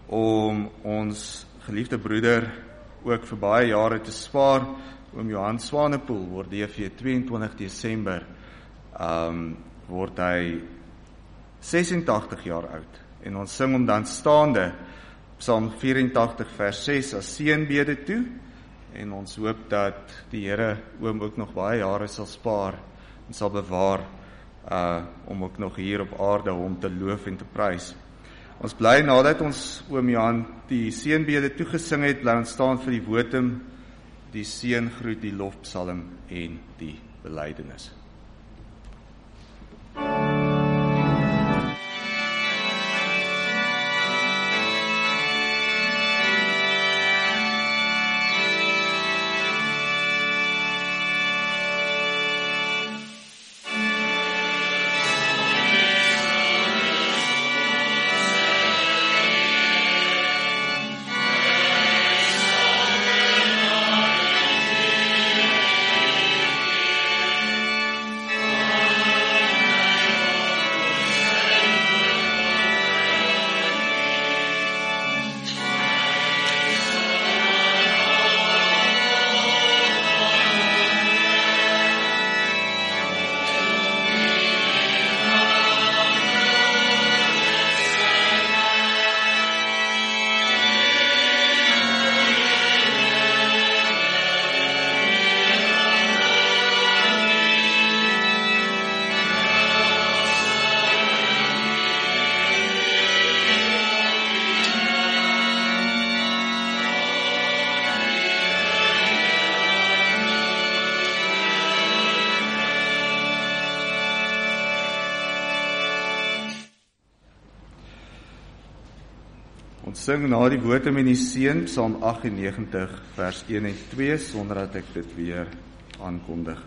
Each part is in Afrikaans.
om ons geliefde broeder ook vir baie jare te spaar. Oom Johan Swanepoel word DV 22 Desember word hy 86 jaar oud. En ons sing hom dan staande Psalm 84 vers 6 as seënbede toe. En ons hoop dat die Here oom ook nog baie jare sal spaar en sal bewaar om ook nog hier op aarde hom te loof en te prys. Ons bly nadat ons oom Johan die seënbede toegesing het, bly ons staan vir die wotum, die seëngroet, die lofpsalm en die belydenis. Ons sing na die wotum en die seën, Psalm 98 vers 1 en 2, sonder dat ek dit weer aankondig.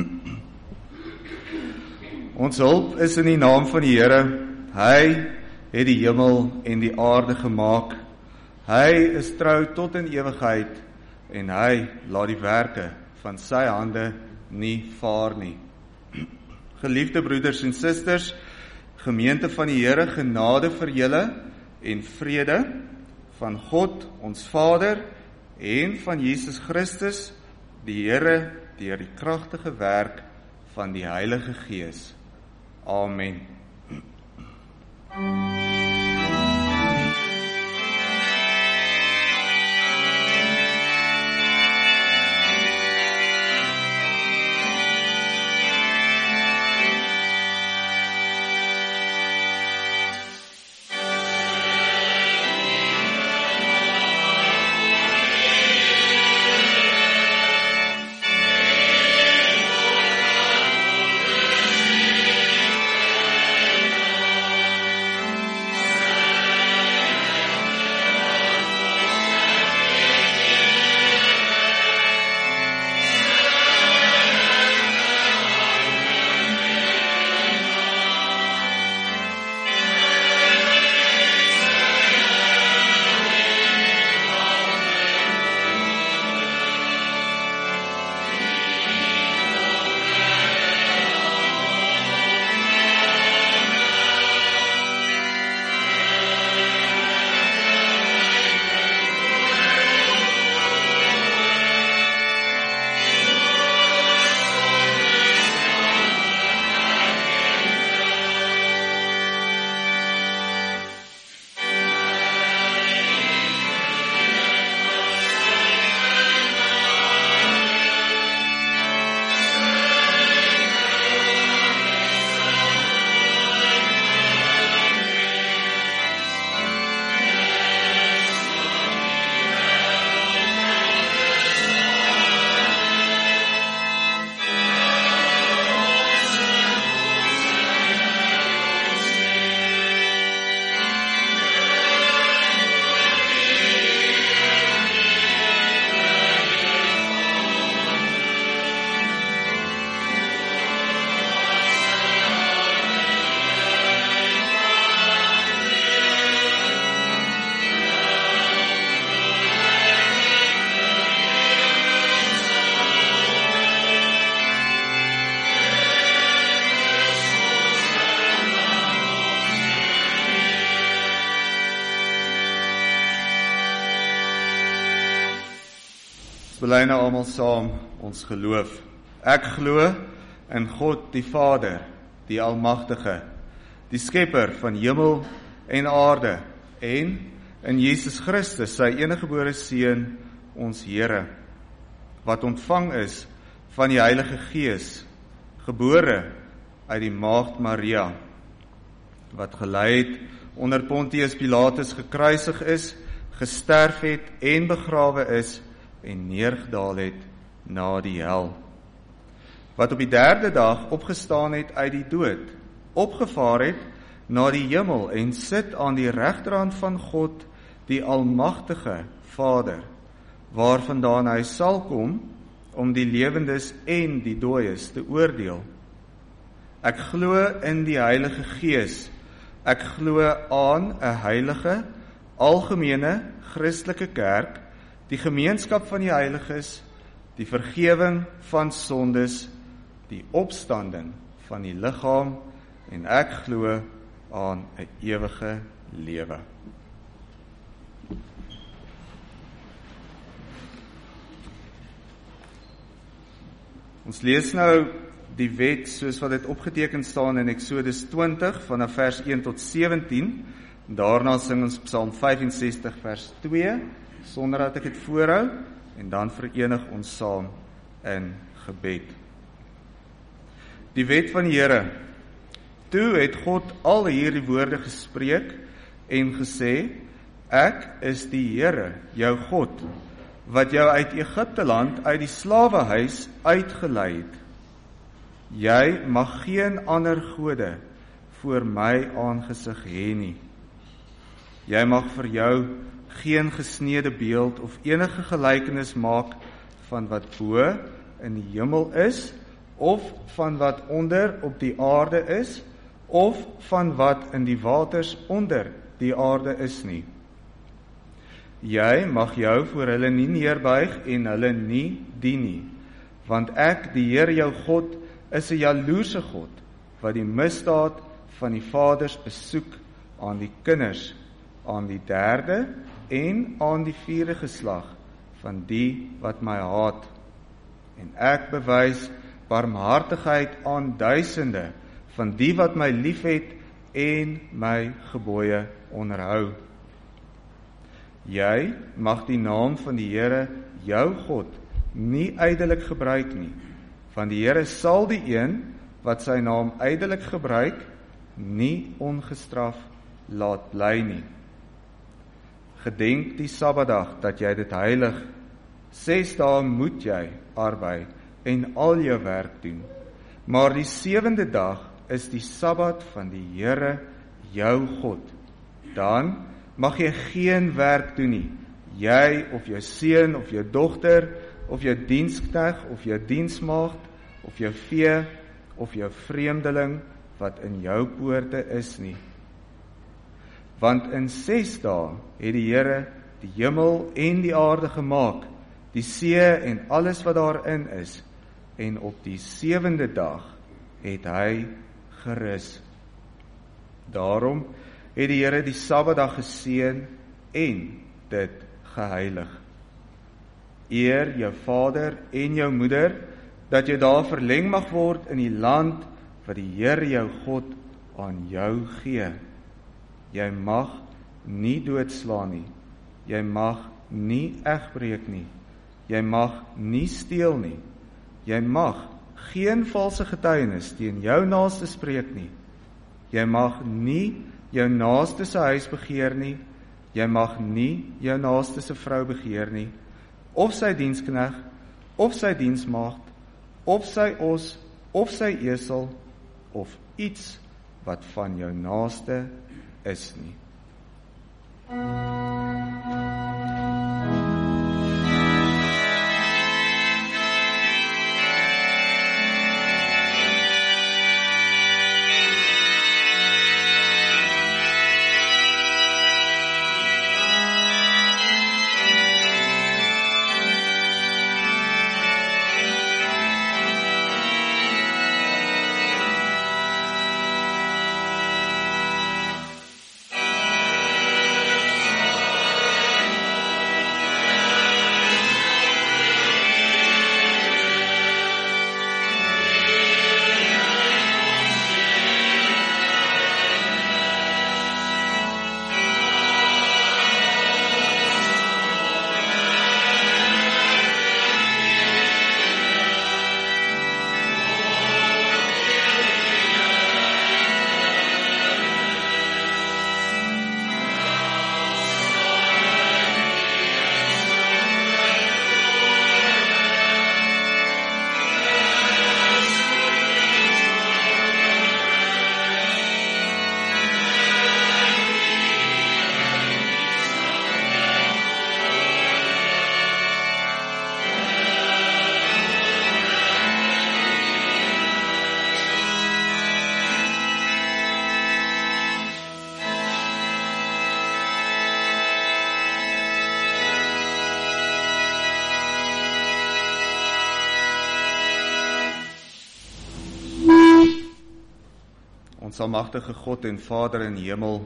Ons hulp is in die naam van die Here. Hy het die hemel en die aarde gemaak. Hy is trou tot in ewigheid en hy laat die werke van sy hande nie vaar nie. Geliefde broeders en susters, gemeente van die Here, genade vir julle en vrede van God, ons Vader, en van Jesus Christus, die Here, deur die kragtige werk van die Heilige Gees. Amen. bely nou almal saam ons geloof. Ek glo in God die Vader, die Almagtige, die Skepper van hemel en aarde, en in Jesus Christus, sy eniggebore Seun, ons Here, wat ontvang is van die Heilige Gees, gebore uit die Maagd Maria, wat gelei het onder Pontius Pilatus, gekruisig is, gesterf het en begrawe is, en neergedaal het na die hel, wat op die 3de dag opgestaan het uit die dood, opgevaar het na die hemel en sit aan die regterhand van God, die Almagtige Vader, waarvandaan hy sal kom om die lewendes en die dooies te oordeel. Ek glo in die Heilige Gees. Ek glo aan 'n heilige, algemene, Christelike kerk, die gemeenskap van die heiliges, die vergewing van sondes, die opstanding van die liggaam, en ek glo aan 'n ewige lewe. Ons lees nou die wet soos wat dit opgeteken staan in Exodus 20 vanaf vers 1 tot 17. Daarna sing ons Psalm 65 vers 2 sonder dat ek dit voorhou, en dan verenig ons saam in gebed. Die wet van die Here. Toe het God al hierdie woorde gespreek en gesê: Ek is die Here, jou God, wat jou uit Egipte land, uit die slawehuis uitgelei het. Jy mag geen ander gode voor my aangesig hê nie. Jy mag vir jou geen gesneede beeld of enige gelykenis maak van wat bo in die hemel is, of van wat onder op die aarde is, of van wat in die waters onder die aarde is nie. Jy mag jou voor hulle nie neerbuig en hulle nie dien nie, want ek, die Here jou God, is 'n jaloerse God, wat die misdaad van die vaders besoek aan die kinders, aan die 3de en aan die 4de geslag van die wat my haat. En ek bewys barmhartigheid aan duisende van die wat my liefhet en my gebooie onderhou. Jy mag die naam van die Here, jou God, nie ydelik gebruik nie, want die Here sal die een wat sy naam ydelik gebruik, nie ongestraf laat bly nie. Gedenk die Sabbatdag dat jy dit heilig. 6 dae moet jy arbei en al jou werk doen, maar die 7de dag is die Sabbat van die Here, jou God. Dan mag jy geen werk doen nie, jy of jou seun of jou dogter, of jou diensknegt of jou diensmaagd, of jou vee, of jou vreemdeling wat in jou poorte is nie. Want in 6 dae het die Here die hemel en die aarde gemaak, die see en alles wat daarin is, en op die 7de dag het hy gerus. Daarom het die Here die Sabbatdag geseën en dit geheilig. Eer jou vader en jou moeder, dat jy daar verleng mag word in die land wat die Here jou God aan jou gee. Jy mag nie doodslaan nie, jy mag nie egbreek nie, jy mag nie steel nie, jy mag geen valse getuienis teen jou naaste spreek nie, jy mag nie jou naaste se huis begeer nie, jy mag nie jou naaste se vrou begeer nie, of sy diensknegt, of sy diensmaagd, of sy os, of sy esel, of iets wat van jou naaste is nie. Ons almagtige God en Vader in die hemel,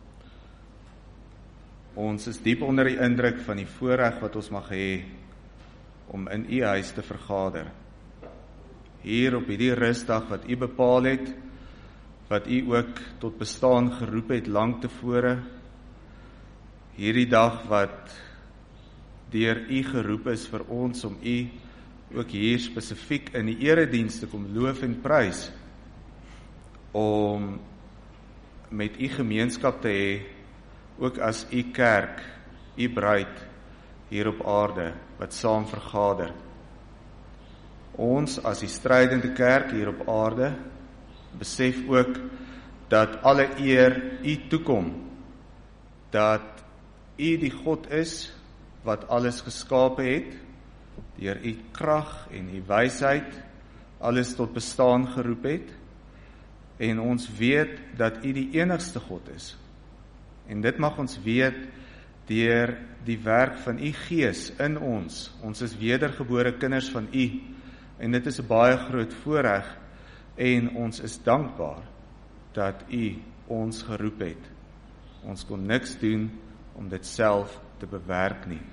ons is diep onder die indruk van die voorreg wat ons mag hê om in U huis te vergader. Hier op hierdie rusdag wat U bepaal het, wat U ook tot bestaan geroep het lang tevore, hierdie dag wat deur U geroep is vir ons om U ook hier spesifiek in die erediens te kom loof en prys, om met U gemeenskap te hê, ook as U kerk, U bruid hier op aarde, wat saam vergader. Ons as die strydende kerk hier op aarde, besef ook dat alle eer U toekom, dat U die God is, wat alles geskape het, deur U krag en U wysheid, alles tot bestaan geroep het, en ons weet dat U die enigste God is. En dit mag ons weet deur die werk van U Gees in ons. Ons is wedergebore kinders van U, en dit is 'n baie groot voorreg, en ons is dankbaar dat U ons geroep het. Ons kon niks doen om dit self te bewerk nie.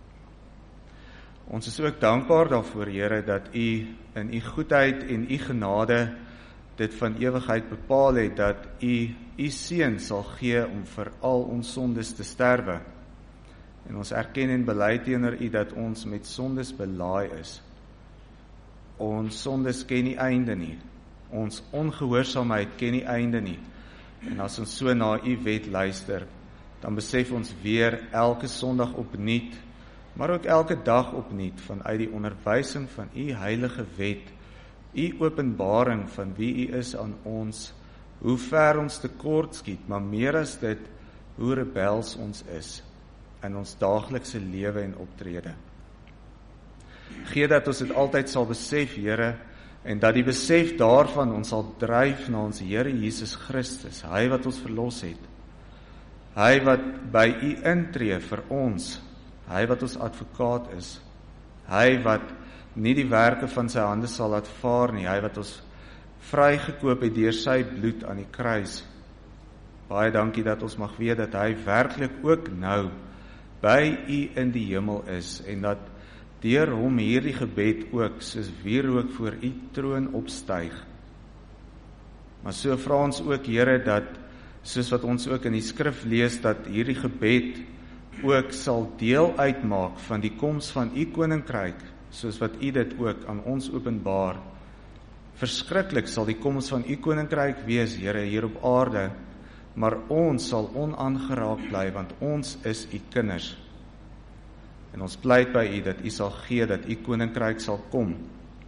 Ons is ook dankbaar daarvoor, Here, dat U in U goedheid en U genade dit van ewigheid bepaal het, dat U Seun sal gee om vir al ons sondes te sterwe. En ons erken en bely teenoor U dat ons met sondes belaai is. Ons sondes ken nie einde nie. Ons ongehoorsaamheid ken nie einde nie. En as ons so na U wet luister, dan besef ons weer elke Sondag opnuut, maar ook elke dag opnuut vanuit die onderwysing van U heilige wet, U openbaring van wie U is aan ons, hoe ver ons tekort skiet, maar meer as dit, hoe rebels ons is in ons daaglikse lewe en optrede. Gee dat ons dit altyd sal besef, Here, en dat die besef daarvan ons sal dryf na ons Here Jesus Christus, hy wat ons verlos het, hy wat by U intree vir ons, hy wat ons advokaat is, hy wat nie die werke van sy hande sal laat vaar nie, hy wat ons vrygekoop het deur sy bloed aan die kruis. Baie dankie dat ons mag weet dat hy werklik ook nou by U in die hemel is, en dat deur hom hierdie gebed ook soos wierook voor U troon opstyg. Maar so vra ons ook, Here, dat soos wat ons ook in die skrif lees, dat hierdie gebed ook sal deel uitmaak van die koms van U koninkryk, soos wat U dit ook aan ons openbaar. Verskriklik sal die koms van U koninkryk wees, Here, hier op aarde, maar ons sal onaangeraak bly, want ons is U kinders. En ons pleit by U dat U sal gee, dat U koninkryk sal kom.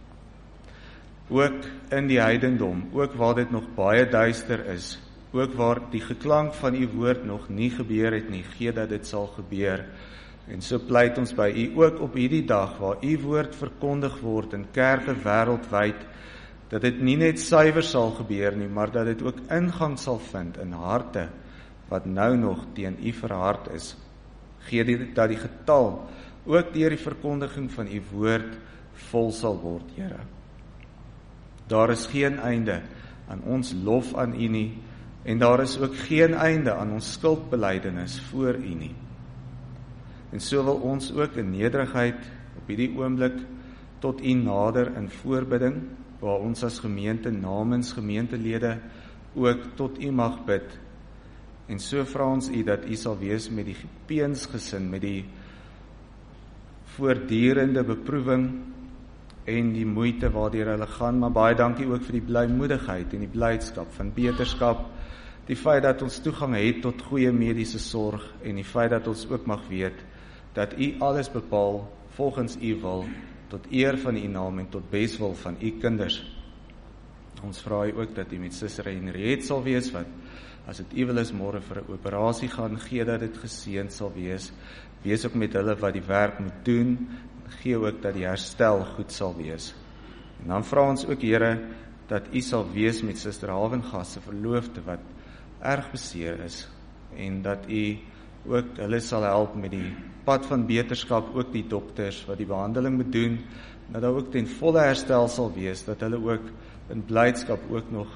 Ook in die heidendom, ook waar dit nog baie duister is, ook waar die geklank van U woord nog nie gebeur het nie, gee dat dit sal gebeur. En so pleit ons by U ook op hierdie dag, waar U woord verkondig word in kerke wêreldwyd, dat dit nie net suiwer sal gebeur nie, maar dat dit ook ingang sal vind in harte, wat nou nog teen U verhard is. Gee dit dat die getal, ook deur die verkondiging van U woord, vol sal word, Here. Daar is geen einde aan ons lof aan U nie, en daar is ook geen einde aan ons skuldbelydenis voor U nie. En so wil ons ook in nederigheid op hierdie oomblik tot U nader in voorbidding, waar ons as gemeente namens gemeentelede ook tot U mag bid. En so vra ons U dat U sal wees met die Gepeensgesin, met die voortdurende beproewing en die moeite waardeur hulle gaan, maar baie dankie ook vir die blymoedigheid en die blydskap van beterskap, die feit dat ons toegang het tot goeie mediese sorg, en die feit dat ons ook mag weet dat U alles bepaal volgens U wil, tot eer van U naam en tot beswil van U kinders. Ons vra U ook dat U met Suster Henriette sal wees, wat as dit U wil is môre vir 'n operasie gaan, gee dat dit geseën sal wees. Wees ook met hulle wat die werk moet doen, gee ook dat die herstel goed sal wees. En dan vra ons ook, Here, dat U sal wees met Suster Havengas se verloofde wat erg beseer is, en dat U ook hulle sal help met die pad van beterskap, ook die dokters wat die behandeling moet doen, dat daar ook ten volle herstel sal wees, dat hulle ook in blydskap ook nog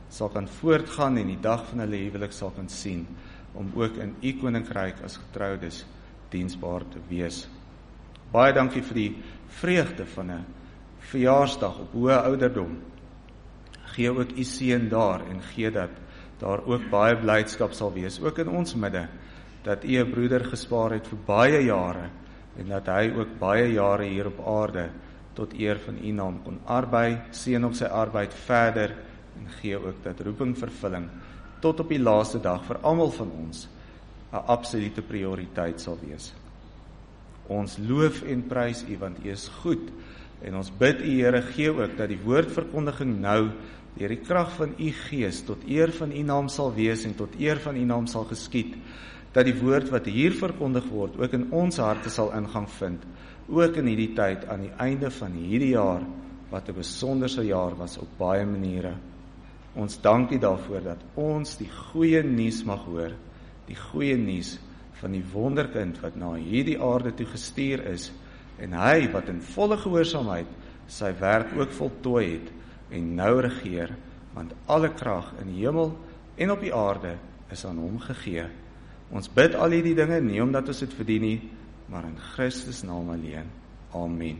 sal kan voortgaan en die dag van hulle huwelik sal kan sien, om ook in u koninkryk as getroudes diensbaar te wees. Baie dankie vir die vreugde van 'n verjaarsdag op hoë ouderdom. Gee ook u seën daar en gee dat daar ook baie blydskap sal wees, ook in ons midde, dat u 'n broeder gespaar het vir baie jare en dat hy ook baie jare hier op aarde tot eer van u naam kon arbei, seën op sy arbeid verder en gee ook dat roepingvervulling tot op die laaste dag vir almal van ons 'n absolute prioriteit sal wees. Ons loof en prys u want u is goed en ons bid u Here, gee ook dat die woordverkondiging nou deur die krag van u Gees tot eer van u naam sal wees en tot eer van u naam sal geskied, dat die woord wat hier verkondig word ook in ons harte sal ingang vind, ook in hierdie tyd aan die einde van hierdie jaar, wat 'n besonderse jaar was op baie maniere. Ons dank u daarvoor dat ons die goeie nuus mag hoor, die goeie nuus van die wonderkind wat na hierdie aarde toe gestuur is, en hy wat in volle gehoorsaamheid sy werk ook voltooi het, en nou regeer, want alle krag in die hemel en op die aarde is aan hom gegee. Ons bid al hierdie dinge nie omdat ons dit verdien nie, maar in Christus naam alleen. Amen.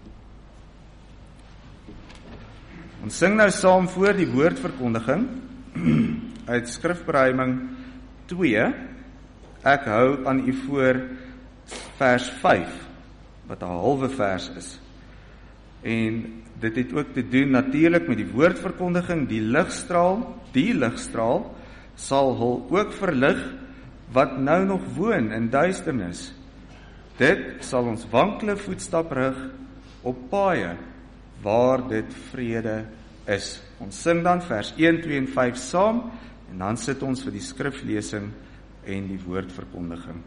Ons sing nou saam voor die woordverkondiging uit Skrifberuiming 2. Ek hou aan u voor vers 5, wat 'n halwe vers is. En dit het ook te doen natuurlik met die woordverkondiging, die ligstraal sal hul ook verlig wat nou nog woon in duisternis. Dit sal ons wankele voetstap rig op paaie waar dit vrede is. Ons sing dan vers 1, 2 en 5 saam en dan sit ons vir die skriflesing en die woordverkondiging.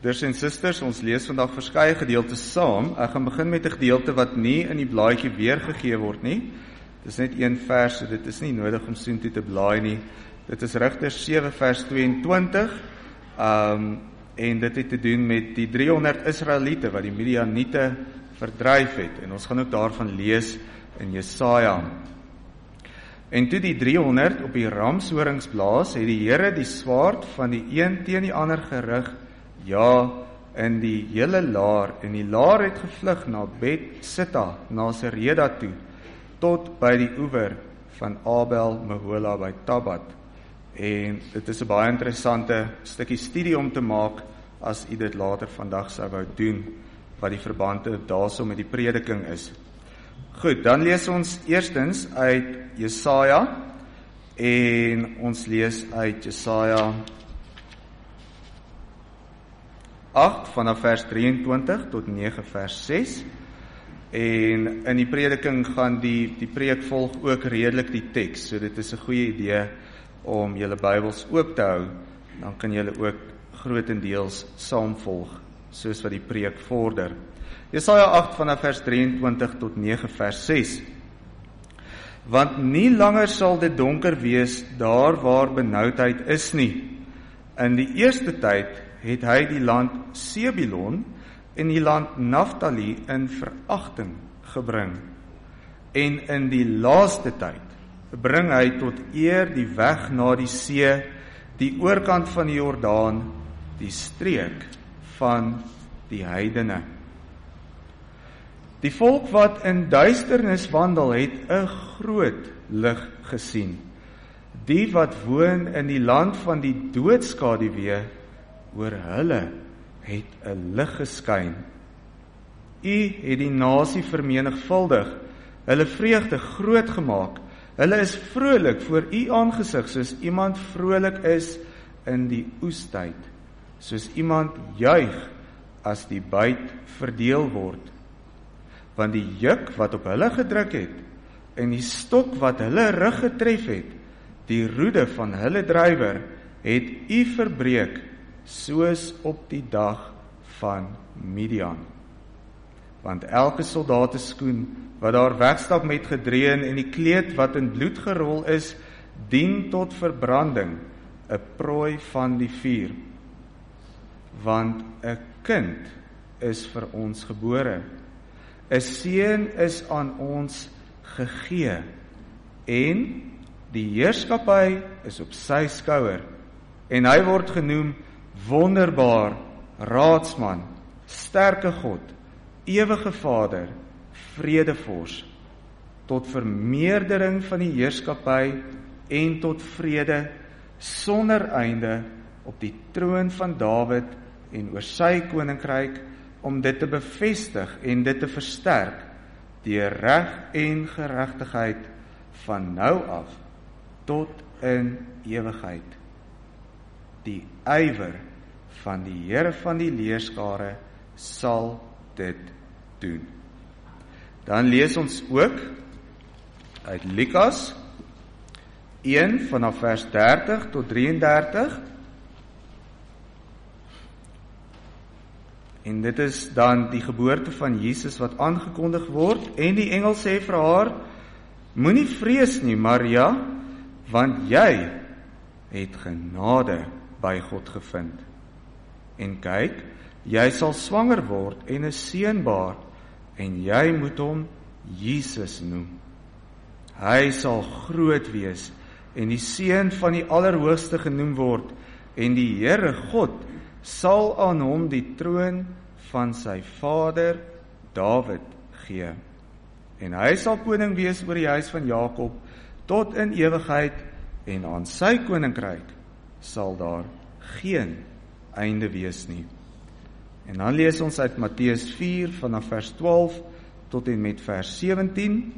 Broers en susters, ons lees vandag verskeie gedeeltes saam. Ek gaan begin met 'n gedeelte wat nie in die blaadjie weergegee word nie. Dit is net een vers, so dit is nie nodig om soontoe te blaai nie. Dit is Rigters 7 vers 22. En dit het te doen met die 300 Israeliete wat die Midianiete verdryf het. En ons gaan ook daarvan lees in Jesaja. En toe die 300 op die ramshorings blaas, het die Here die swaard van die een teen die ander gerig, ja, in die hele laar, en die laar het gevlug na Bet-Sitta, na Sereda toe, tot by die oewer van Abel Mehola by Tabat. En dit is 'n baie interessante stukkie studie om te maak, as u dit later vandag sou wou doen, wat die verband daarso met die prediking is. Goed, dan lees ons eerstens uit Jesaja, en ons lees uit Jesaja 8 vanaf vers 23 tot 9 vers 6. En in die prediking gaan die preek volg ook redelik die teks, so dit is 'n goeie idee om julle Bybels oop te hou, dan kan julle ook grootendeels saamvolg, soos wat die preek vorder. Jesaja 8 vanaf vers 23 tot 9 vers 6. Want nie langer sal dit donker wees daar waar benoudheid is nie. In die eerste tyd het hy die land Sebilon en die land Naftali in veragting gebring. En in die laaste tyd bring hy tot eer die weg na die see, die oorkant van die Jordaan, die streek van die heidene. Die volk wat in duisternis wandel, het 'n groot lig gesien. Die wat woon in die land van die doodskaduwee, oor hulle het 'n lig geskyn. U het die nasie vermenigvuldig, hulle vreugde groot gemaak. Hulle is vrolik voor u aangesig, soos iemand vrolik is in die oestyd, soos iemand juig as die byt verdeel word. Want die juk wat op hulle gedruk het, en die stok wat hulle rug getref het, die roede van hulle drywer, het u verbreek, soos op die dag van Midian. Want elke soldateskoen wat daar wegstap met gedreun, en die kleed wat in bloed gerol is, dien tot verbranding, 'n prooi van die vuur. Want 'n kind is vir ons gebore, 'n seun is aan ons gegee, en die heerskappy is op sy skouer, en hy word genoem Wonderbaar, Raadsman, Sterke God, Ewige Vader, Vredevors, tot vermeerdering van die heerskappy en tot vrede sonder einde op die troon van Dawid en oor sy koninkryk, om dit te bevestig en dit te versterk deur reg en geregtigheid van nou af tot in ewigheid. Die ywer van die Here van die leerskare sal dit doen. Dan lees ons ook uit Lukas 1 vanaf vers 30 tot 33. En dit is dan die geboorte van Jesus wat aangekondig word, en die engel sê vir haar, moenie vrees nie, Maria, want jy het genade by God gevind. En kyk, jy sal swanger word en 'n seun baar, en jy moet hom Jesus noem. Hy sal groot wees en die seun van die Allerhoogste genoem word, en die Here God sal aan hom die troon van sy vader Dawid gee. En hy sal koning wees oor die huis van Jakob tot in ewigheid, en aan sy koninkryk sal daar geen einde wees nie. En dan lees ons uit Matteus 4 vanaf vers 12 tot en met vers 17.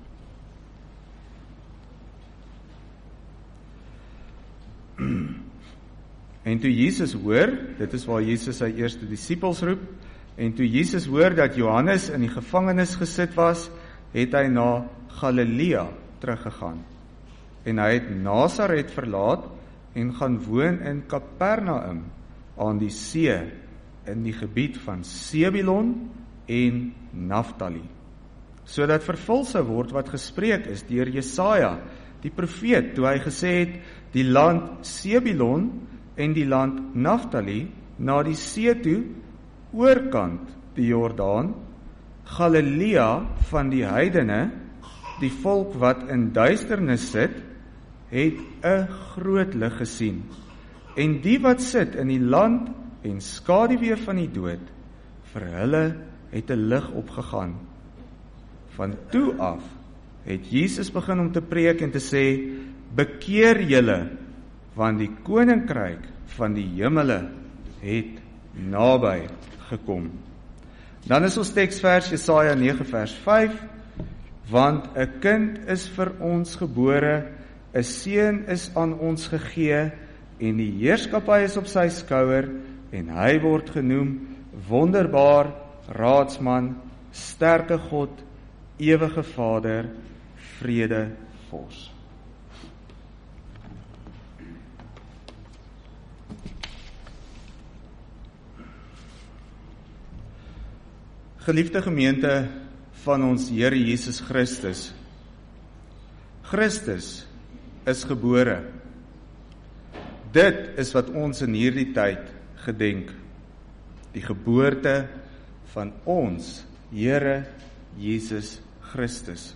En toe Jesus hoor, dit is waar Jesus sy eerste disippels roep, en toe Jesus hoor dat Johannes in die gevangenis gesit was, het hy na Galilea teruggegaan. En hy het Nasaret verlaat en gaan woon in Kapernaum aan die see, in die gebied van Sebulon en Naftali, sodat vervul sou word wat gespreek is deur Jesaja, die profeet, toe hy gesê het, die land Sebulon en die land Naftali, na die see toe, oorkant die Jordaan, Galilea van die heidene, die volk wat in duisternis sit, het 'n groot lig gesien. En die wat sit in die land en skaduwee van die dood, vir hulle het 'n lig opgegaan. Van toe af het Jesus begin om te preek en te sê, bekeer julle, want die koninkryk van die hemele het naby gekom. Dan is ons teksvers Jesaja 9 vers 5, want 'n kind is vir ons gebore, 'n seun is aan ons gegee, en die heerskappy is op sy skouer, en hy word genoem wonderbaar, raadsman, sterke God, ewige Vader, vredevors. Geliefde gemeente van ons Here Jesus Christus, Christus is gebore. Dit is wat ons in hierdie tyd gedenk. Die geboorte van ons Here Jesus Christus.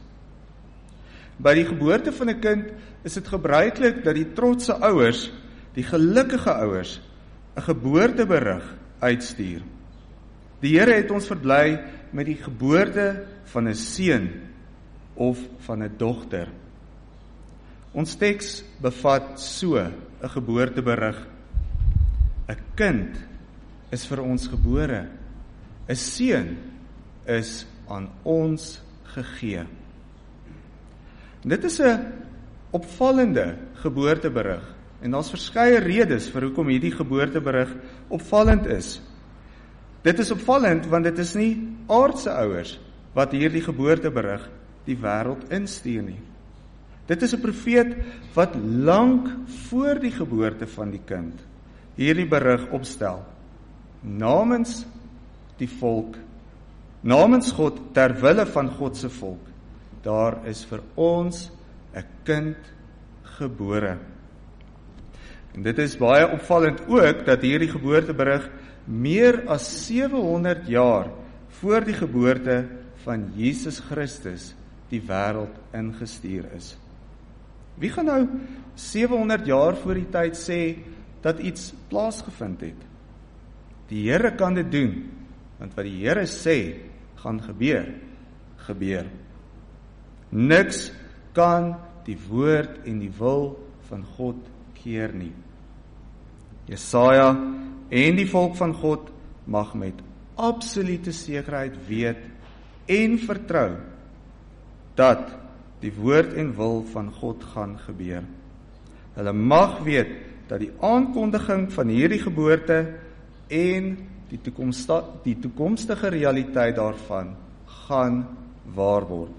By die geboorte van 'n kind is dit gebruiklik dat die trotse ouers, die gelukkige ouers, 'n geboorteberig uitstuur. Die Here het ons verbly met die geboorte van 'n seun of van 'n dogter. Ons teks bevat so 'n geboorteberig. 'n Kind is vir ons gebore. 'n Seun is aan ons gegee. En dit is 'n opvallende geboorteberig. En daar's verskeie redes vir hoekom hierdie geboorteberig opvallend is. Dit is opvallend want dit is nie aardse ouers wat hierdie geboorteberig die wêreld instuur nie. Dit is 'n profeet wat lank voor die geboorte van die kind hierdie berig opstel, namens die volk, namens God, ter wille van God se volk. Daar is vir ons 'n kind gebore. En dit is baie opvallend ook dat hierdie geboorteberig meer as 700 jaar voor die geboorte van Jesus Christus die wêreld ingestuur is. Wie gaan nou 700 jaar voor die tyd sê dat iets plaasgevind het? Die Here kan dit doen, want wat die Here sê gaan gebeur, gebeur. Niks kan die woord en die wil van God keer nie. Jesaja en die volk van God mag met absolute sekerheid weet en vertrou dat die woord en wil van God gaan gebeur. Hulle mag weet dat die aankondiging van hierdie geboorte en die toekomstige realiteit daarvan gaan waar word.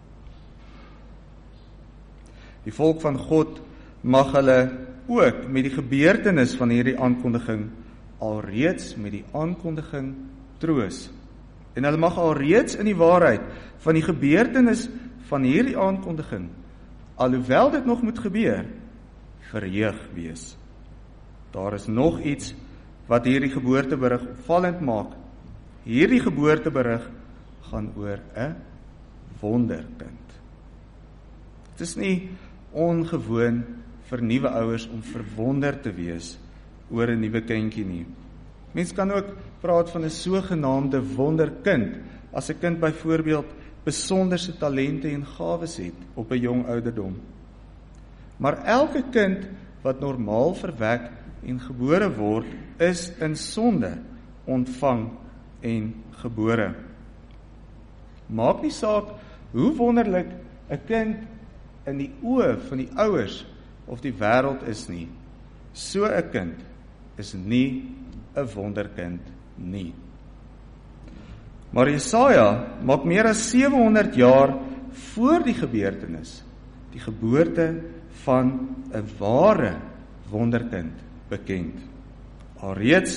Die volk van God mag hulle ook met die gebeurtenis van hierdie aankondiging alreeds met die aankondiging troos. En hulle mag alreeds in die waarheid van die gebeurtenis van hierdie aankondiging, alhoewel dit nog moet gebeur, verheug wees. Daar is nog iets wat hierdie geboorteberig opvallend maak. Hierdie geboorteberig gaan oor 'n wonderkind. Dit is nie ongewoon vir nuwe ouers om verwonder te wees oor 'n nuwe kindjie nie. Mens kan ook praat van 'n sogenaamde wonderkind as 'n kind byvoorbeeld besonderse talente en gawes het op 'n jong ouderdom. Maar elke kind wat normaal verwek en gebore word, is in sonde ontvang en gebore. Maak nie saak hoe wonderlik 'n kind in die oë van die ouers of die wêreld is nie. So 'n kind is nie 'n wonderkind nie. Maar Jesaja maak meer as 700 jaar voor die gebeurtenis die geboorte van 'n ware wonderkind bekend. Alreeds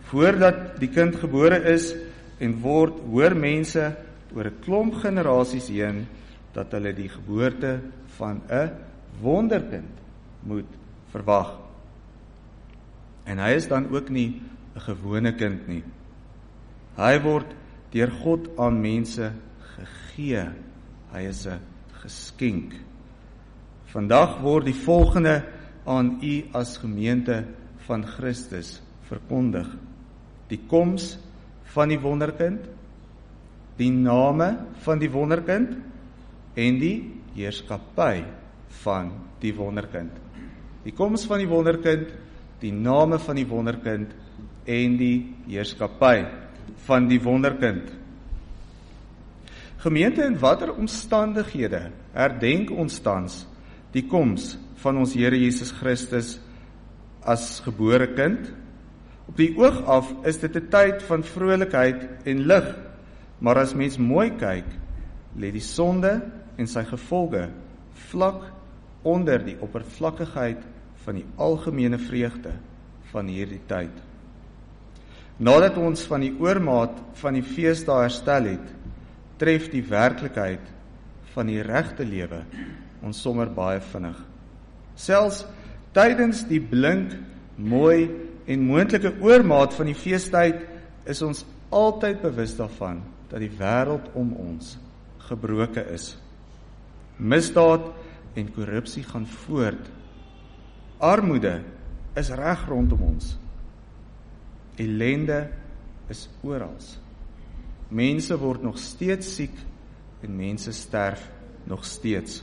Voordat die kind gebore is en word, hoor mense oor 'n klomp generasies heen dat hulle die geboorte van 'n wonderkind moet verwag. En hy is dan ook nie 'n gewone kind nie. Hy word deur God aan mense gegee. Hy is 'n geskenk. Vandag word die volgende aan u as gemeente van Christus verkondig. Die koms van die wonderkind, die name van die wonderkind en die heerskappy van die wonderkind. Die koms van die wonderkind, die name van die wonderkind en die heerskappy van die wonderkind. Gemeente, in watter omstandighede herdenk ons tans die koms van ons Here Jesus Christus as gebore kind? Op die oog af is dit 'n tyd van vrolikheid en lig, maar as mens mooi kyk, lê die sonde en sy gevolge vlak onder die oppervlakkigheid van die algemene vreugde van hierdie tyd. Nadat ons van die oormaat van die feesdae herstel het, tref die werklikheid van die regte lewe ons sommer baie vinnig. Selfs tydens die blink, mooi en moontlike oormaat van die feestyd is ons altyd bewus daarvan dat die wêreld om ons gebroke is. Misdaad en korrupsie gaan voort. Armoede is reg rondom ons. Ellende is oral. Mense word nog steeds siek en mense sterf nog steeds.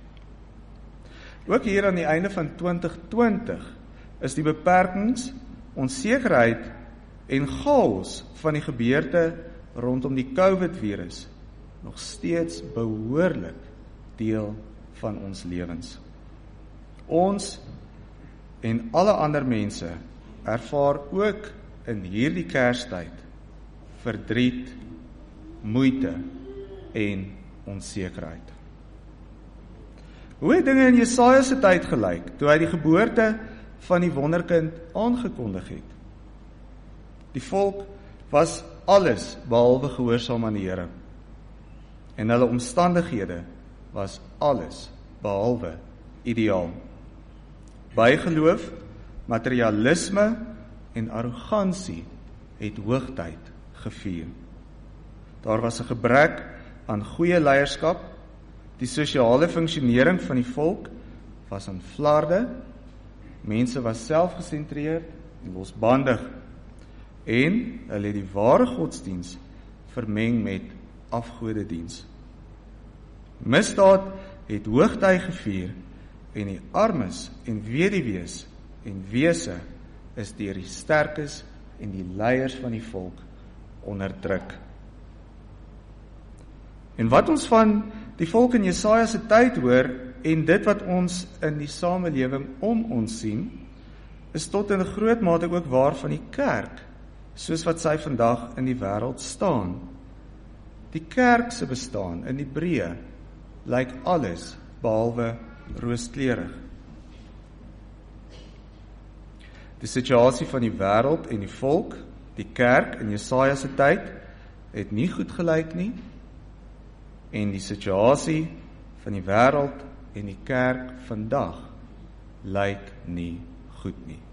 Ook hier aan die einde van 2020 is die beperkings, onsekerheid en chaos van die gebeurte rondom die COVID-virus nog steeds behoorlik deel van ons lewens. Ons en alle ander mense ervaar ook in hierdie Kerstyd verdriet, moeite en onsekerheid. Hoe het dinge in Jesaja se tyd gelyk toe hy die geboorte van die wonderkind aangekondig het? Die volk was alles behalwe gehoorsaam aan die Here. En hulle omstandighede was alles behalwe ideaal. Bygeloof, materialisme en arrogansie het hoogtyd gevier. Daar was 'n gebrek aan goeie leierskap, die sosiale funksionering van die volk was aan flarde, mense was selfgesentreerd en losbandig, en hulle het die ware godsdiens vermeng met afgodediens. Misdaad het hoogtyd gevier en die armes en weduwees en wese is deur die sterkes en die leiers van die volk onderdruk. En wat ons van die volk in Jesaja se tyd hoor en dit wat ons in die samelewing om ons sien, is tot in 'n groot mate ook waar van die kerk, soos wat sy vandag in die wêreld staan. Die kerk se bestaan in Hebreë lyk alles behalwe rooskleurig. Die situasie van die wêreld en die volk, die kerk in Jesaja se tyd, het nie goed gelyk nie, en die situasie van die wêreld en die kerk vandag lyk nie goed nie.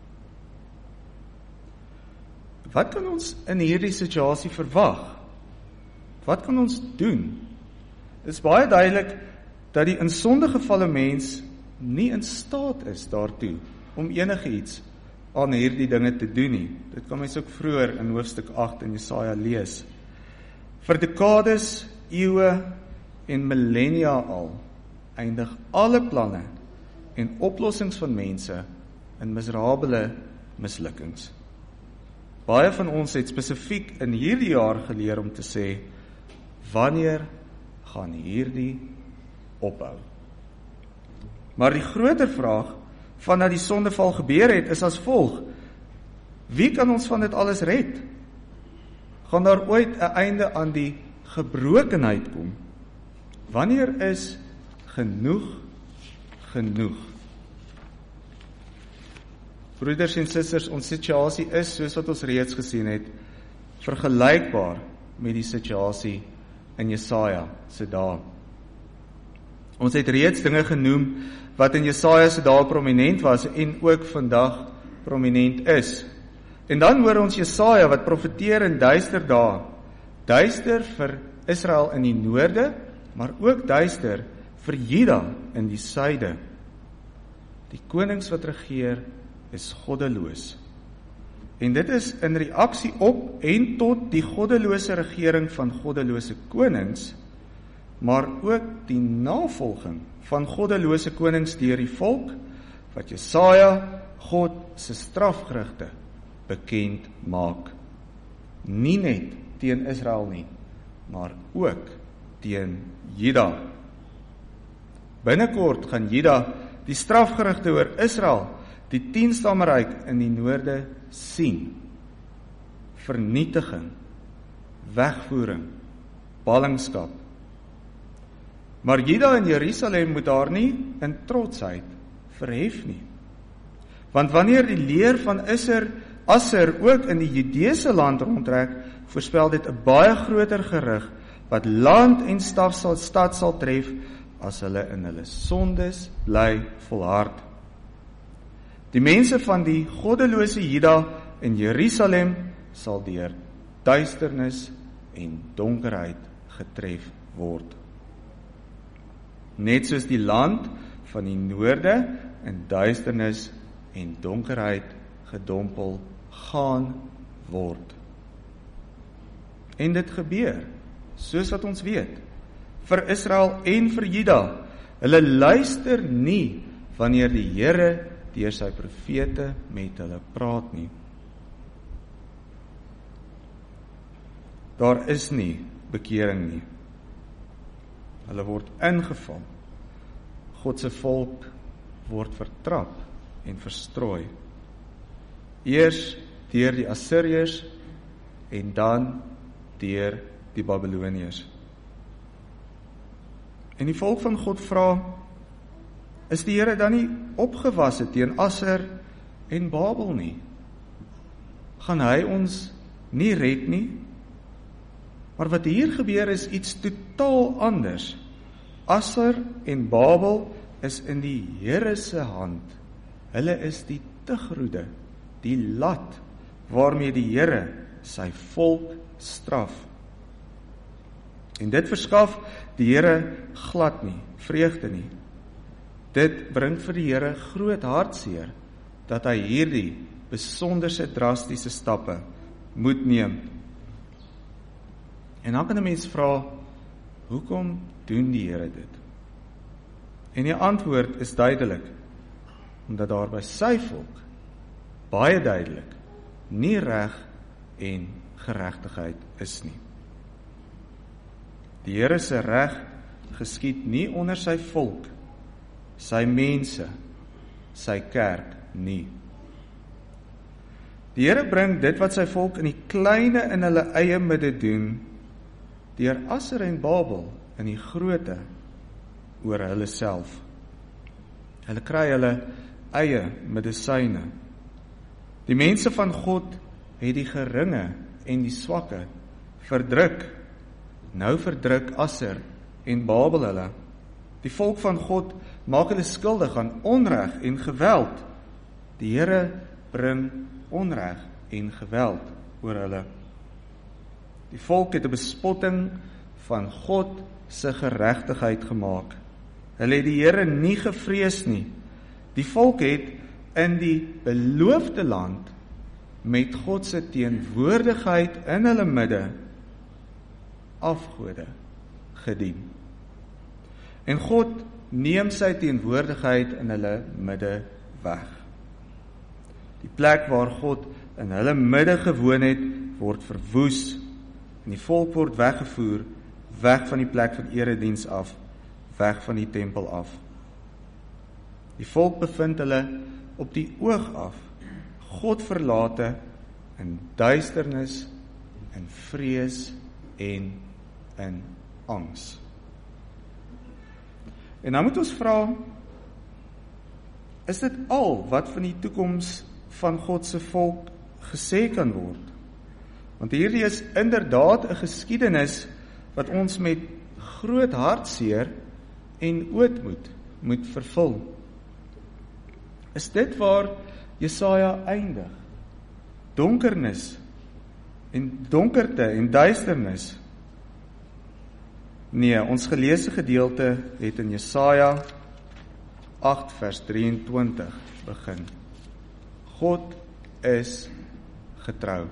Wat kan ons in hierdie situasie verwag? Wat kan ons doen? Dit is baie duidelik dat die in sonde gevalle mens nie in staat is daartoe om enige iets aan hierdie dinge te doen nie. Dit kan mens ook vroeër in hoofstuk 8 in Jesaja lees. Vir dekades, eeue en millennia al eindig alle planne en oplossings van mense in miserabele mislukkings. Baie van ons het spesifiek in hierdie jaar geleer om te sê, wanneer gaan hierdie ophou? Maar die groter vraag vandat die sondeval gebeur het, is as volg: wie kan ons van dit alles red? Gaan daar ooit 'n einde aan die gebrokenheid kom? Wanneer is genoeg genoeg? Broeders en susters, ons situasie is, soos wat ons reeds gesien het, vergelykbaar met die situasie in Jesaja se dae. Ons het reeds dinge genoem wat in Jesaja se dae prominent was en ook vandag prominent is. En dan hoor ons Jesaja wat profeteer in duister dae, duister vir Israel in die noorde, maar ook duister vir Juda in die suide. Die konings wat regeer is goddeloos. En dit is in reaksie op en tot die goddelose regering van goddelose konings, maar ook die navolging van goddelose konings deur die volk, wat Jesaja God se strafgerigte bekend maak. Nie net teen Israel nie, maar ook teen Juda. Binnekort gaan Juda die strafgerigte oor Israel, die 10-stammeryk in die noorde sien. Vernietiging, wegvoering, ballingskap. Maar Juda in Jerusalem moet daar nie in trotsheid verhef nie. Want wanneer die leer van Asser ook in die Judeese land rondtrek, voorspel dit 'n baie groter gerug wat land en stad sal tref as hulle in hulle sondes bly volhard. Die mense van die goddelose Juda in Jerusalem sal deur duisternis en donkerheid getref word. Net soos die land van die noorde in duisternis en donkerheid gedompel gaan word. En dit gebeur, soos wat ons weet, vir Israel en vir Juda. Hulle luister nie wanneer die Here deur sy profete met hulle praat nie. Daar is nie bekering nie. Hulle word ingeval. God se volk word vertrap en verstrooi. Eers deur die Assiriërs en dan deur die Babiloniërs. En die volk van God vra, is die Here dan nie opgewasse teen Asser en Babel nie? Gaan hy ons nie red nie? Maar wat hier gebeur is iets totaal anders. Asser en Babel is in die Here se hand. Hulle is die tugroede, die lat waarmee die Here sy volk straf. En dit verskaf die Here glad nie, vreugde nie. Dit bring vir die Here groot hartseer dat hy hierdie besonderse drastiese stappe moet neem. En dan kan 'n mens vra, hoekom doen die Here dit? En die antwoord is duidelik, omdat daar by sy volk baie duidelik nie reg en geregtigheid is nie. Die Here se reg geskied nie onder sy volk, sy mense, sy kerk nie. Die Here bring dit wat sy volk in die kleine in hulle eie midde doen, deur Asser en Babel in die groote oor hulle self. Hulle kry hulle eie medisyne. Die mense van God het die geringe en die swakke verdruk. Nou verdruk Asser en Babel hulle. Die volk van God maak hulle skuldig aan onreg en geweld. Die Here bring onreg en geweld oor hulle. Die volk het 'n bespotting van God se geregtigheid gemaak. Hulle het die Here nie gevrees nie. Die volk het in die beloofde land met God se teenwoordigheid in hulle midde afgode gedien. En God neem sy teenwoordigheid in hulle midde weg. Die plek waar God in hulle midde gewoon het, word verwoes en die volk word weggevoer, weg van die plek van erediens af, weg van die tempel af. Die volk bevind hulle op die oog af, God verlate in duisternis, in vrees en in angs. En nou moet ons vra, is dit al wat van die toekoms van God se volk gesê kan word. Want hierdie is inderdaad 'n geskiedenis wat ons met groot hartseer en ootmoed moet vervul. Is dit waar Jesaja eindig? Donkernis en donkerte en duisternis? Nee, ons geleesde gedeelte het in Jesaja 8 vers 23 begin. God is getrou.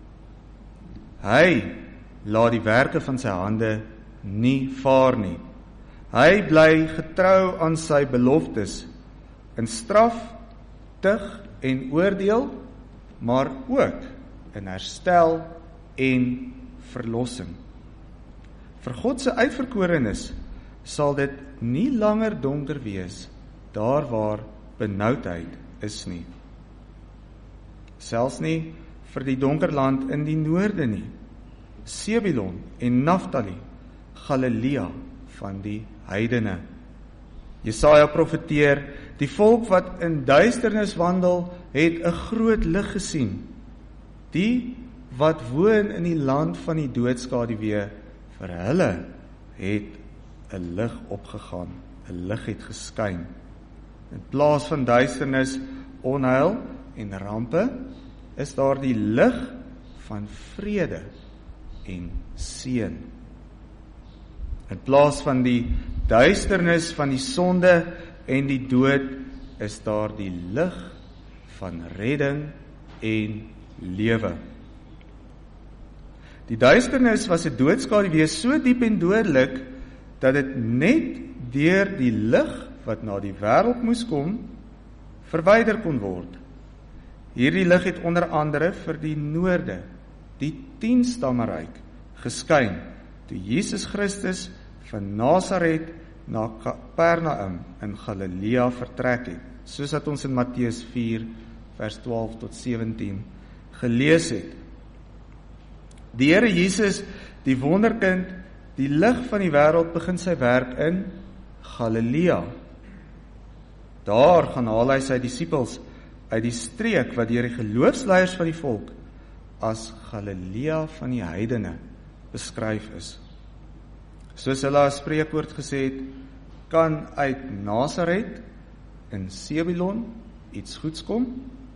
Hy laat die werke van sy hande nie vaar nie. Hy bly getrou aan sy beloftes, in straf, tug en oordeel, maar ook in herstel en verlossing. Vir God se uitverkorenes sal dit nie langer donker wees, daar waar benoudheid is nie. Selfs nie vir die donker land in die noorde nie, Sebilon en Naftali, Galilea van die heidene. Jesaja profeteer, die volk wat in duisternis wandel, het 'n groot lig gesien. Die wat woon in die land van die doodskaduwee, vir hulle het 'n lig opgegaan, 'n lig het geskyn. In plaas van duisternis, onheil en rampe, is daar die lig van vrede en seën. In plaas van die duisternis van die sonde en die dood, is daar die lig van redding en lewe. Die duisternis was 'n doodskaduwee so diep en dodelik, dat dit net deur die lig wat na die wêreld moes kom, verwyder kon word. Hierdie lig het onder andere vir die noorde, die 10-stammeryk, geskyn, toe Jesus Christus van Nasaret na Kapernaum in Galilea vertrek het, soos dat ons in Matteus 4, vers 12 tot 17 gelees het. Die Here Jesus, die wonderkind, die lig van die wêreld, begin sy werk in Galilea. Daar gaan haal hy sy disippels uit die streek wat deur die geloofsleiers van die volk as Galilea van die heidene beskryf is. Soos hulle 'n spreekwoord gesê het, kan uit Nasaret in Sebilon iets goeds kom?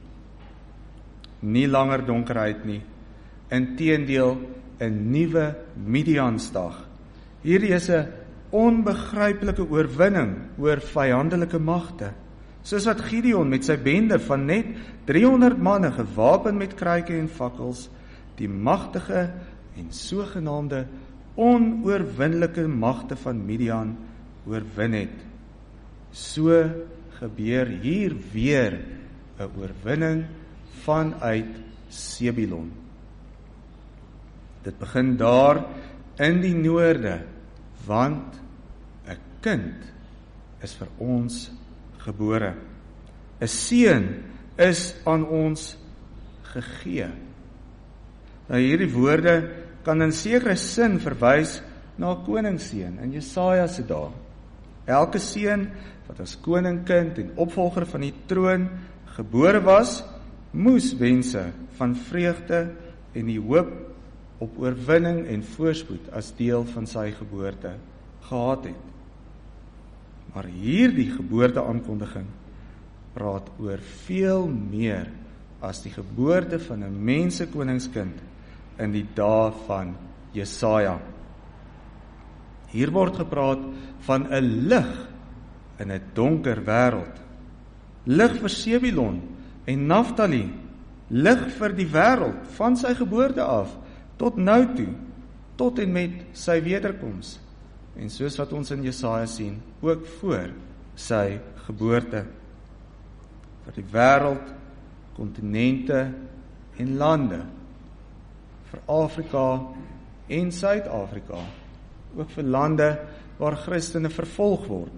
Nie langer donkerheid nie, inteendeel 'n nuwe Midiansdag. Hierdie is 'n onbegryplike oorwinning oor vyandelike magte, soos wat Gideon met sy bende van net 300 manne gewapen met kruike en fakkels die magtige en sogenaamde onoorwinnelike magte van Midian oorwin het. So gebeur hier weer 'n oorwinning vanuit Sebilon. Dit begin daar in die noorde, want 'n kind is vir ons gebore. 'n Seun is aan ons gegee. Nou hierdie woorde kan in sekere sin verwys na 'n koningsseun in Jesaja se dae. Elke seun wat as koningkind en opvolger van die troon gebore was, moes wense van vreugde en die hoop op oorwinning en voorspoed as deel van sy geboorte gehad het. Maar hierdie geboorteaankondiging praat oor veel meer as die geboorte van 'n mensekoningskind in die dae van Jesaja. Hier word gepraat van 'n lig in 'n donker wêreld. Lig vir Sebilon en Naftali, lig vir die wêreld van sy geboorte af tot nou toe, tot en met sy wederkoms. En soos wat ons in Jesaja sien, ook voor sy geboorte. Vir die wêreld, kontinente en lande, vir Afrika en Suid-Afrika, ook vir lande waar Christene vervolg word.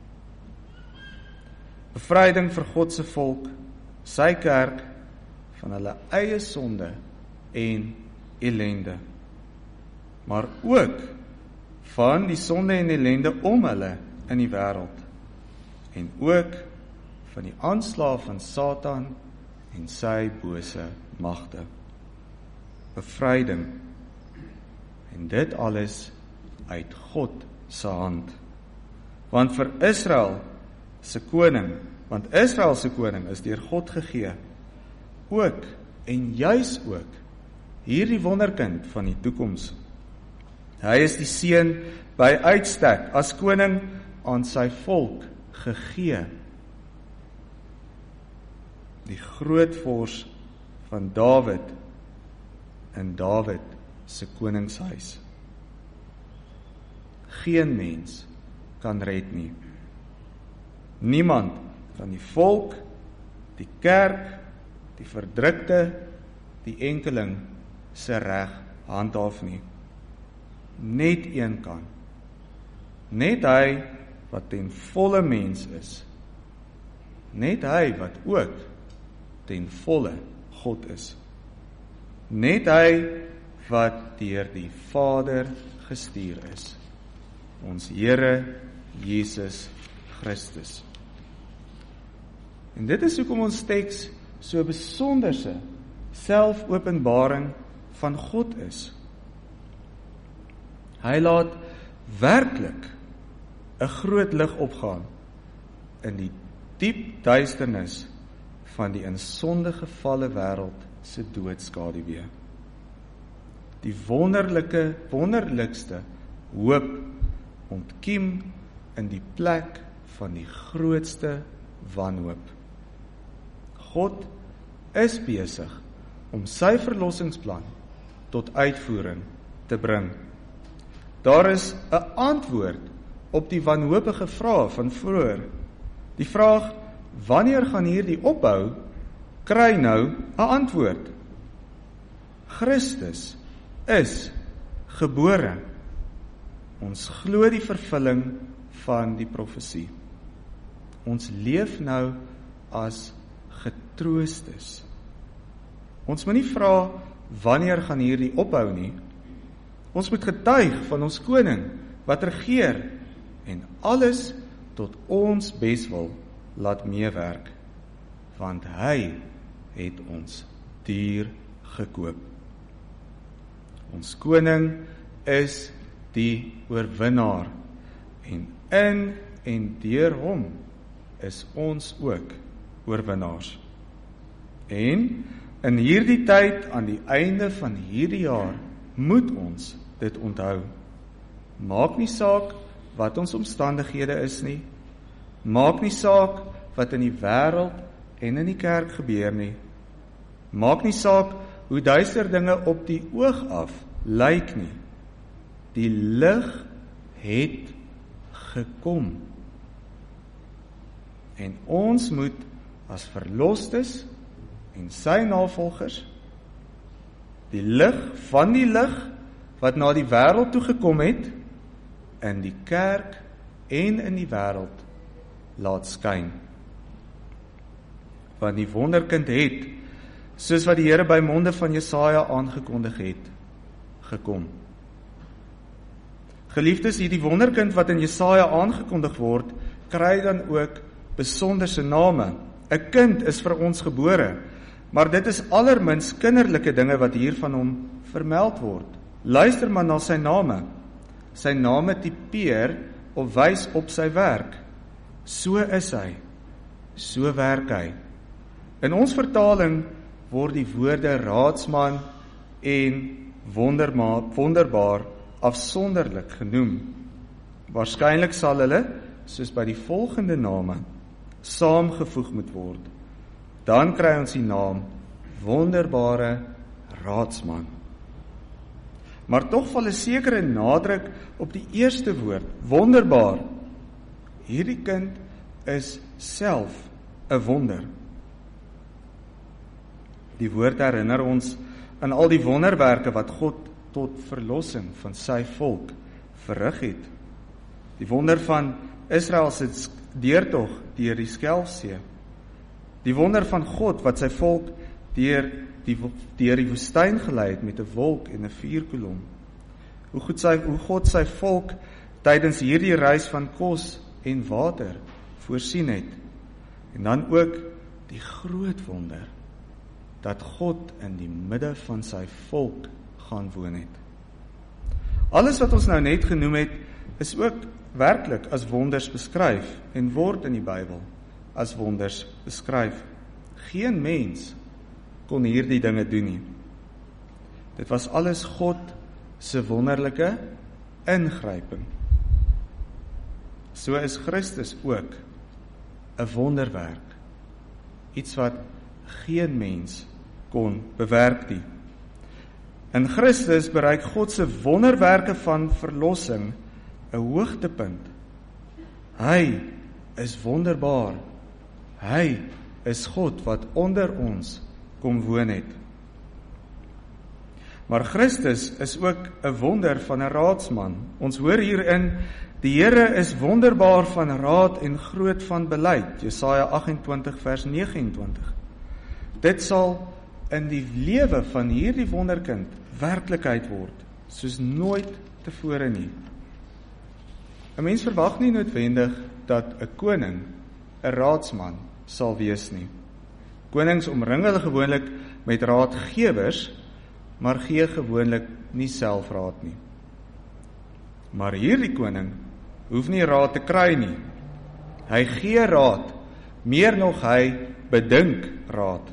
Bevryding vir God se volk, sy kerk, van hulle eie sonde en ellende, maar ook van die sonde en ellende om hulle in die wêreld, en ook van die aanslae van Satan en sy bose magte. Bevryding, en dit alles uit God se hand. Want vir Israel se koning is deur God gegee, ook en juis ook hierdie wonderkind van die toekoms. Hy is die seun by uitstek as koning aan sy volk gegee. Die grootvors van Dawid in Dawid se koningshuis. Geen mens kan red nie. Niemand van die volk, die kerk, die verdrukte, die enkeling se reg handhaaf nie. Net een kan. Net hy wat ten volle mens is. Net hy wat ook ten volle God is. Net hy wat deur die Vader gestuur is. Ons Here Jesus Christus. En dit is hoekom ons teks so 'n besonderse selfopenbaring van God is. Hy laat werklik 'n groot lig opgaan in die diep duisternis van die in sonde gevalle wêreld se doodskaduwee. Die wonderlikste hoop ontkiem in die plek van die grootste wanhoop. God is besig om sy verlossingsplan tot uitvoering te bring. Daar is 'n antwoord op die wanhopige vraag van vroeër. Die vraag, wanneer gaan hierdie opbou, kry nou 'n antwoord. Christus is gebore. Ons glo die vervulling van die profesie. Ons leef nou as getroostes. Ons moet nie vra, wanneer gaan hierdie ophou nie. Ons moet getuig van ons koning, wat regeer, en alles tot ons beswil laat meewerk, want hy het ons duur gekoop. Ons koning is die oorwinnaar, en in en deur hom is ons ook oorwinnaars. En in hierdie tyd, aan die einde van hierdie jaar, moet ons dit onthou. Maak nie saak wat ons omstandighede is nie. Maak nie saak wat in die wêreld en in die kerk gebeur nie. Maak nie saak hoe duister dinge op die oog af lyk nie. Die lig het gekom. En ons moet as verlostes en sy navolgers die lig van die lig wat na die wêreld toe gekom het, in die kerk en in die wêreld laat skyn. Want die wonderkind het, soos wat die Here by monde van Jesaja aangekondig het, gekom. Geliefdes, hierdie wonderkind wat in Jesaja aangekondig word, kry dan ook besonderse name. 'n Kind is vir ons gebore, maar dit is allermins kinderlike dinge wat hier van hom vermeld word. Luister maar na sy name. Sy name typeer of wys op sy werk. So is hy, so werk hy. In ons vertaling word die woorde raadsman en wonderbaar afsonderlik genoem. Waarskynlik sal hulle, soos by die volgende name, saamgevoeg moet word. Dan kry ons die naam wonderbare raadsman. Maar tog val 'n sekere nadruk op die eerste woord, wonderbaar. Hierdie kind is self 'n wonder. Die woord herinner ons aan al die wonderwerke wat God tot verlossing van sy volk verrig het. Die wonder van Israel se deurtog deur die Skelfsee. Die wonder van God wat sy volk deur die woestyn gelei het met 'n wolk en 'n vuurkolom. Hoe God sy volk tydens hierdie reis van kos en water voorsien het. En dan ook die groot wonder dat God in die midde van sy volk gaan woon het. Alles wat ons nou net genoem het, is ook werklik as wonders beskryf en word in die Bybel as wonders beskryf. Geen mens kon hierdie dinge doen nie. Dit was alles God se wonderlike ingryping. So is Christus ook 'n wonderwerk, iets wat geen mens kon bewerk nie. In Christus bereik God se wonderwerke van verlossing 'n hoogtepunt. Hy is wonderbaar. Hy is God wat onder ons kom woon het. Maar Christus is ook 'n wonder van 'n raadsman. Ons hoor hierin, die Here is wonderbaar van raad en groot van beleid. Jesaja 28 vers 29. Dit sal in die lewe van hierdie wonderkind werklikheid word, soos nooit tevore nie. 'n Mens verwag nie noodwendig dat 'n koning 'n raadsman sal wees nie. Konings omring hulle gewoonlik met raadgewers, maar gee gewoonlik nie self raad nie. Maar hierdie koning hoef nie raad te kry nie. Hy gee raad, meer nog hy bedink raad,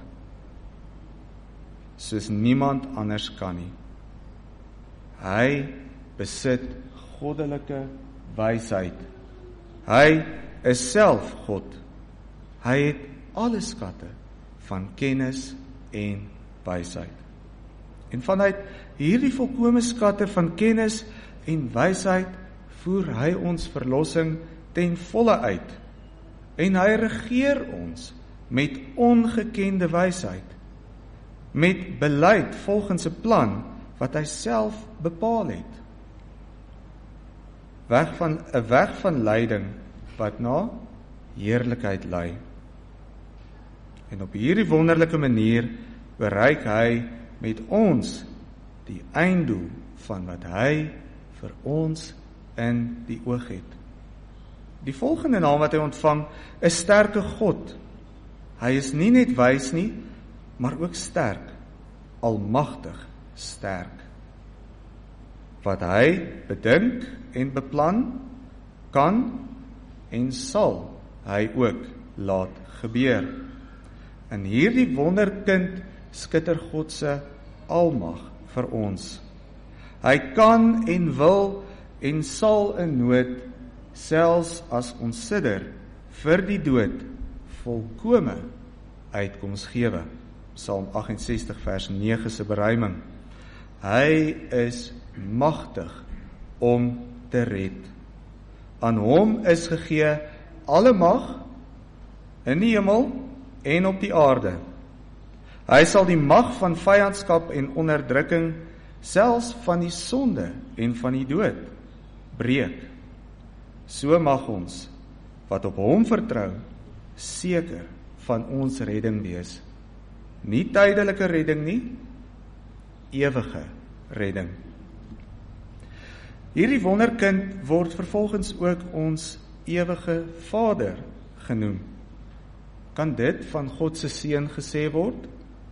soos niemand anders kan nie. Hy besit goddelike wysheid. Hy is self God. Hy het alle skatte van kennis en wysheid. En vanuit hierdie volkome skatte van kennis en wysheid voer hy ons verlossing ten volle uit. En hy regeer ons met ongekende wysheid, met beleid volgens 'n plan wat hy self bepaal het. 'n weg van lyding wat na heerlikheid lei. En op hierdie wonderlike manier bereik hy met ons die einddoel van wat hy vir ons in die oog het. Die volgende naam wat hy ontvang is sterke God. Hy is nie net wys nie, maar ook sterk, almagtig sterk. Wat hy bedink en beplan, kan en sal hy ook laat gebeur. In hierdie wonderkind skitter God se almag vir ons. Hy kan en wil en sal in nood, selfs as ons sidder vir die dood, volkome uitkoms gewe. Psalm 68 vers 9 se beruiming. Hy is magtig om te red. Aan hom is gegee alle mag in die hemel en op die aarde. Hy sal die mag van vyandskap en onderdrukking, selfs van die sonde en van die dood, breek. So mag ons, wat op hom vertrou, seker van ons redding wees. Nie tydelike redding nie, ewige redding. Hierdie wonderkind word vervolgens ook ons ewige Vader genoem. Kan dit van God se seun gesê word?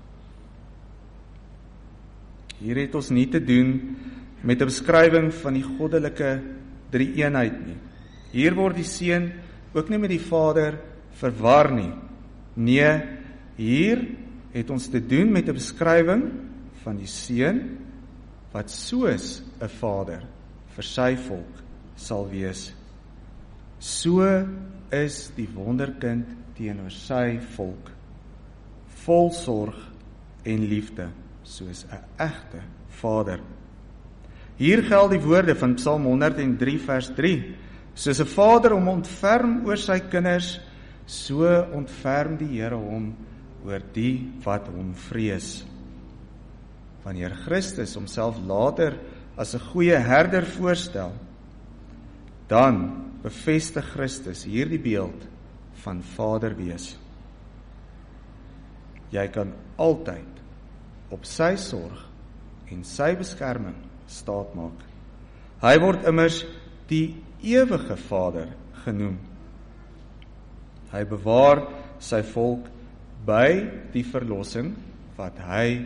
Hier het ons nie te doen met 'n beskrywing van die goddelike drie-eenheid nie. Hier word die seun ook nie met die Vader verwar nie. Nee, hier het ons te doen met 'n beskrywing van die seun wat soos 'n vader vir sy volk sal wees. So is die wonderkind teenoor sy volk, vol sorg en liefde, soos 'n egte vader. Hier geld die woorde van Psalm 103 vers 3, soos 'n vader hom ontferm oor sy kinders, so ontferm die Here hom oor die wat hom vrees. Wanneer Christus homself later as 'n goeie herder voorstel, dan bevestig Christus hierdie beeld van vader wees. Jy kan altyd op sy sorg en sy beskerming staatmaak. Hy word immers die ewige Vader genoem. Hy bewaar sy volk by die verlossing wat hy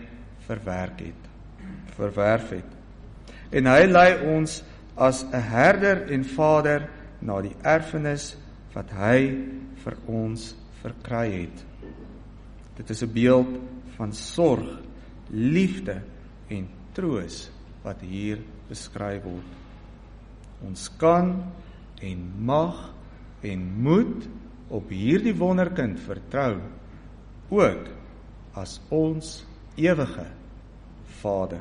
verwerf het. En hy lei ons as 'n herder en vader na die erfenis wat hy vir ons verkry het. Dit is 'n beeld van sorg, liefde en troos wat hier beskryf word. Ons kan en mag en moet op hierdie wonderkind vertrou, ook as ons ewige Vader.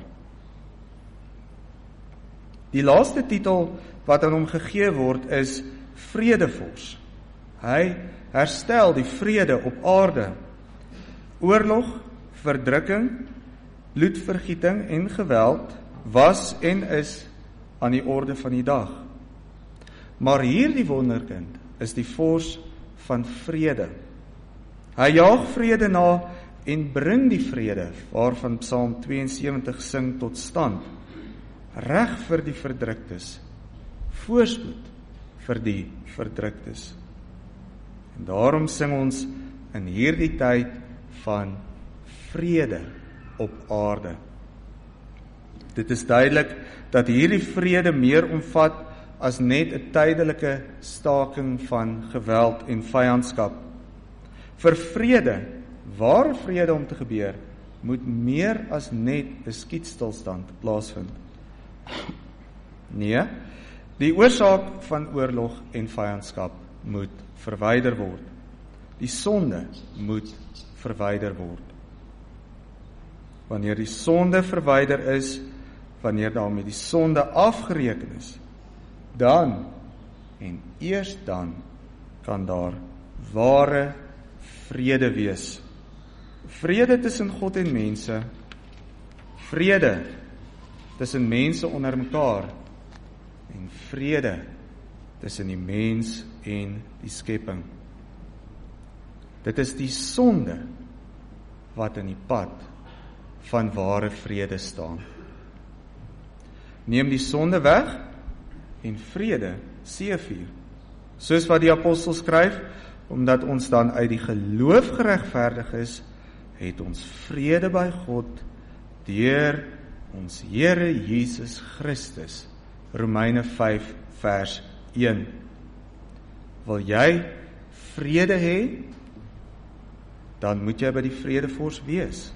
Die laaste titel wat aan hom gegee word is Vredevors. Hy herstel die vrede op aarde. Oorlog, verdrukking, bloedvergieting en geweld was en is aan die orde van die dag. Maar hierdie wonderkind is die vors van vrede. Hy jaag vrede na en bring die vrede waarvan Psalm 72 sing tot stand. Reg vir die verdruktes, voorspoed vir die verdruktes. En daarom sing ons in hierdie tyd van vrede op aarde. Dit is duidelik dat hierdie vrede meer omvat as net 'n tydelike staking van geweld en vyandskap. Vir vrede, ware vrede om te gebeur, moet meer as net 'n skietstilstand plaasvind. Nee, die oorsaak van oorlog en vyandskap moet verwyder word. Die sonde moet verwyder word. Wanneer die sonde verwyder is, wanneer daarmee die sonde afgereken is, dan en eers dan kan daar ware vrede wees. Vrede tussen God en mense, vrede tussen mense onder mekaar en vrede tussen die mens en die skepping. Dit is die sonde wat in die pad van ware vrede staan. Neem die sonde weg en vrede seëvier. Soos wat die apostel skryf, omdat ons dan uit die geloof geregverdig is, het ons vrede by God deur ons Here Jesus Christus. Romeine 5 vers 1. Wil jy vrede hê? Dan moet jy by die vredevors wees.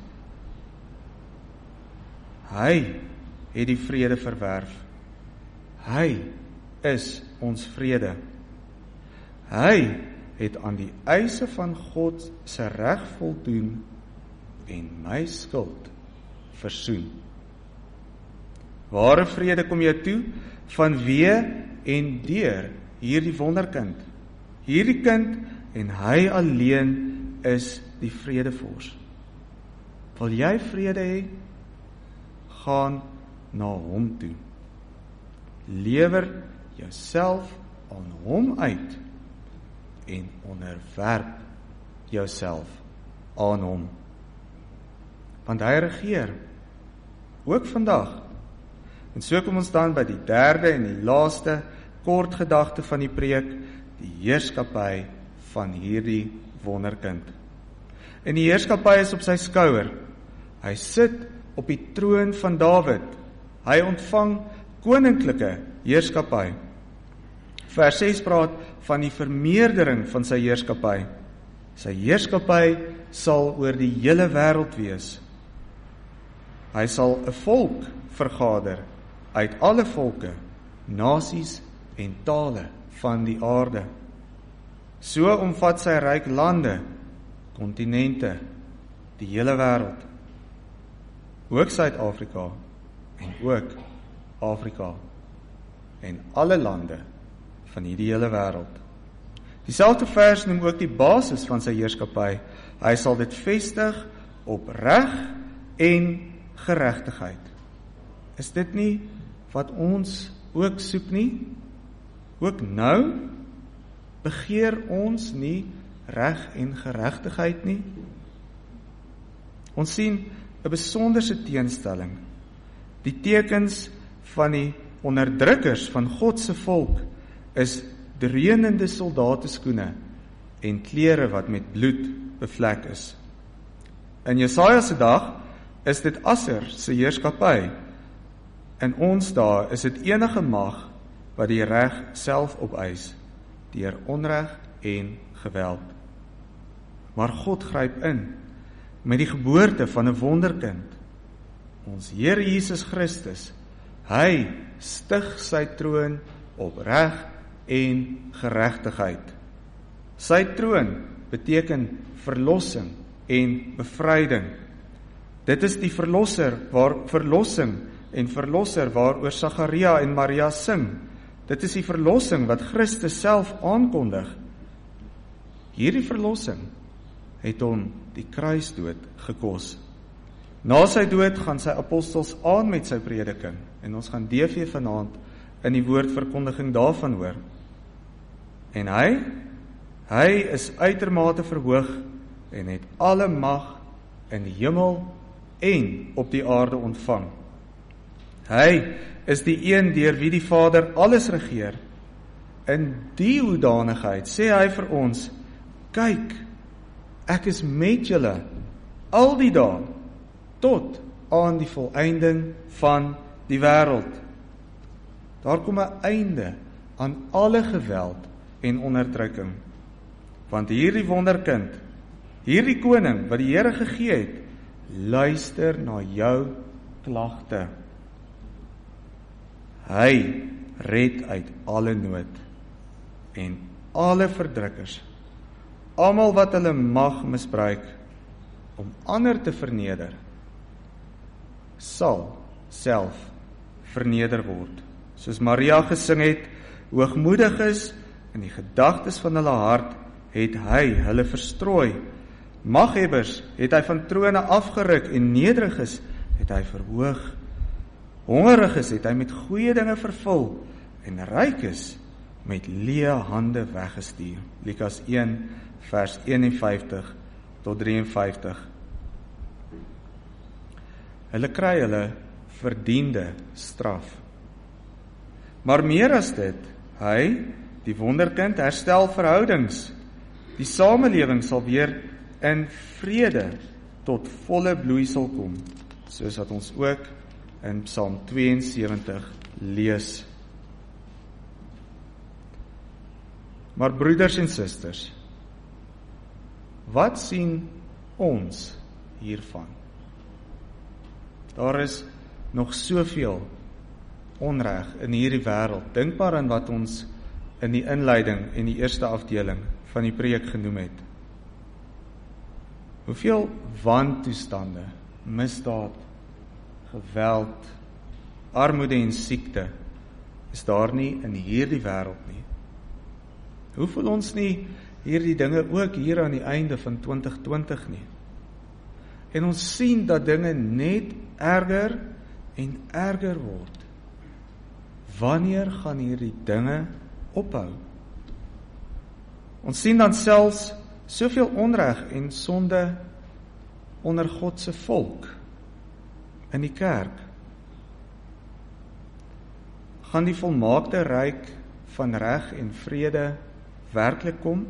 Hy het die vrede verwerf. Hy is ons vrede. Hy het aan die eise van God se reg voldoen en my skuld versoen. Ware vrede kom jou toe vanweë en deur hierdie wonderkind. Hierdie kind en hy alleen is die vredevors. Wil jy vrede hê? Gaan na hom toe. Lewer jouself aan hom uit en onderwerp jouself aan hom. Want hy regeer ook vandag. En so kom ons dan by die derde en die laaste kort gedagte van die preek, die heerskappy van hierdie wonderkind. En die heerskappy is op sy skouer. Hy sit op die troon van Dawid. Hy ontvang koninklike heerskappy. Vers 6 praat van die vermeerdering van sy heerskappy. Sy heerskappy sal oor die hele wêreld wees. Hy sal 'n volk vergader uit alle volke, nasies en tale van die aarde. So omvat sy ryk lande, kontinente, die hele wêreld. Ook Suid-Afrika en ook Afrika en alle lande van hierdie hele wêreld. Dieselfde vers noem ook die basis van sy heerskappy. Hy sal dit vestig op reg en geregtigheid. Is dit nie wat ons ook soek nie? Ook nou begeer ons nie reg en geregtigheid nie? Ons sien 'n besonderse teenstelling. Die tekens van die onderdrukkers van God se volk is dreunende soldateskoene en klere wat met bloed bevlek is. In Jesaja se dag is dit Asser se heerskappy. In ons dae is dit enige mag wat die reg self opeis, deur onreg en geweld. Maar God gryp in met die geboorte van 'n wonderkind, ons Here Jesus Christus. Hy stig sy troon op reg en geregtigheid. Sy troon beteken verlossing en bevryding. Dit is die verlossing en verlosser waaroor Sagaria en Maria sing. Dit is die verlossing wat Christus self aankondig. Hierdie verlossing het hom die kruisdood gekos. Na sy dood gaan sy apostels aan met sy prediking, en ons gaan DV vanaand in die woordverkondiging daarvan hoor. En hy is uitermate verhoog en het alle mag in die hemel en op die aarde ontvang. Hy is die een deur wie die Vader alles regeer. In die hoedanigheid sê hy vir ons, kyk, ek is met julle al die dae tot aan die volëinding van die wêreld. Daar kom 'n einde aan alle geweld en onderdrukking. Want hierdie wonderkind, hierdie koning wat die Here gegee het, luister na jou klagte. Hy red uit alle nood en alle verdrukkers, almal wat hulle mag misbruik om ander te verneder, sal self verneder word. Soos Maria gesing het, hoogmoedig is in die gedagtes van hulle hart, het hy hulle verstrooi. Maghebbers het hy van trone afgeruk en nederiges het hy verhoog. Hongeriges het hy met goeie dinge vervul en rykes met leë hande weggestuur. Lukas 1 vers 51 tot 53. Hulle kry hulle verdiende straf. Maar meer as dit, hy, die wonderkind, herstel verhoudings. Die samelewing sal weer in vrede tot volle bloeisel kom, soos wat ons ook in Psalm 72 lees. Maar broeders en susters, wat sien ons hiervan? Daar is nog soveel onreg in hierdie wêreld. Dink maar aan wat ons in die inleiding en die eerste afdeling van die preek genoem het. Hoeveel wantoestande, misdaad, geweld, armoede en siekte is daar nie in hierdie wêreld nie? Hoe voel ons nie hierdie dinge ook hier aan die einde van 2020 nie? En ons sien dat dinge net erger en erger word. Wanneer gaan hierdie dinge ophou? Ons sien dan selfs soveel onreg en sonde onder God se volk in die kerk. Gaan die volmaakte ryk van reg en vrede werklik kom?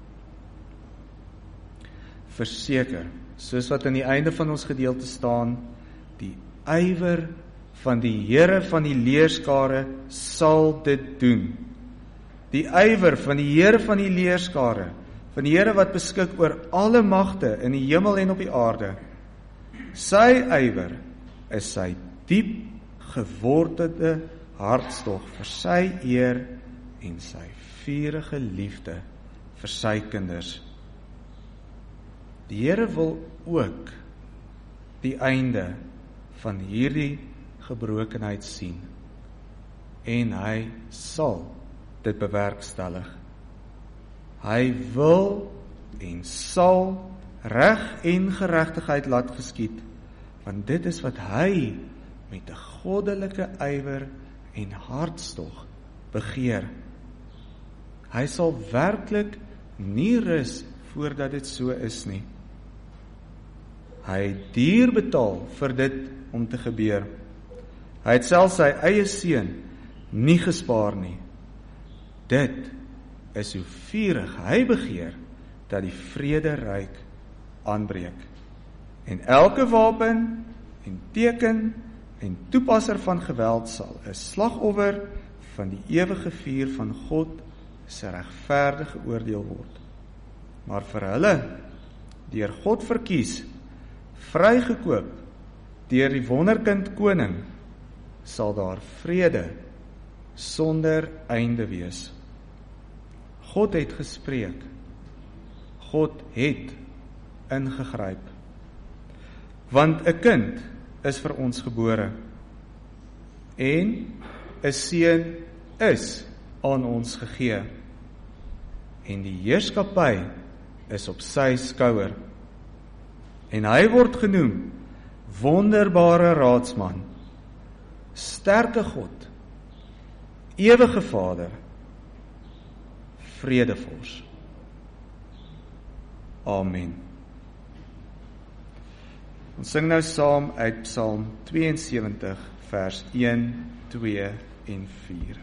Verseker, soos wat aan die einde van ons gedeelte staan, die ywer van die Here van die leerskare sal dit doen. Die ywer van die Here van die leerskare, van die Here wat beskik oor alle magte in die hemel en op die aarde. Sy ywer is sy diep gewortelde hartstog vir sy eer en sy vurige liefde vir sy kinders. Die Here wil ook die einde van hierdie gebrokenheid sien en hy sal dit bewerkstellig. Hy wil en sal reg en geregtigheid laat geskied, want dit is wat hy met 'n goddelike ywer en hartstog begeer. Hy sal werklik nie rus voordat dit so is nie. Hy het duur betaal vir dit om te gebeur. Hy het self sy eie seun nie gespaar nie. Dit is hoe vurig hy begeer dat die vrederyk aanbreek. En elke wapen en teken en toepasser van geweld sal 'n slagoffer van die ewige vuur van God se regverdige oordeel word. Maar vir hulle, deur God verkies, vrygekoop deur die wonderkind koning, sal daar vrede sonder einde wees. God het gespreek. God het ingegryp. Want 'n kind is vir ons gebore en 'n seun is aan ons gegee en die heerskappy is op sy skouer en hy word genoem wonderbare raadsman, sterke God, ewige Vader, vredevors. Amen. Ons sing nou saam uit Psalm 72 vers 1, 2 en 4.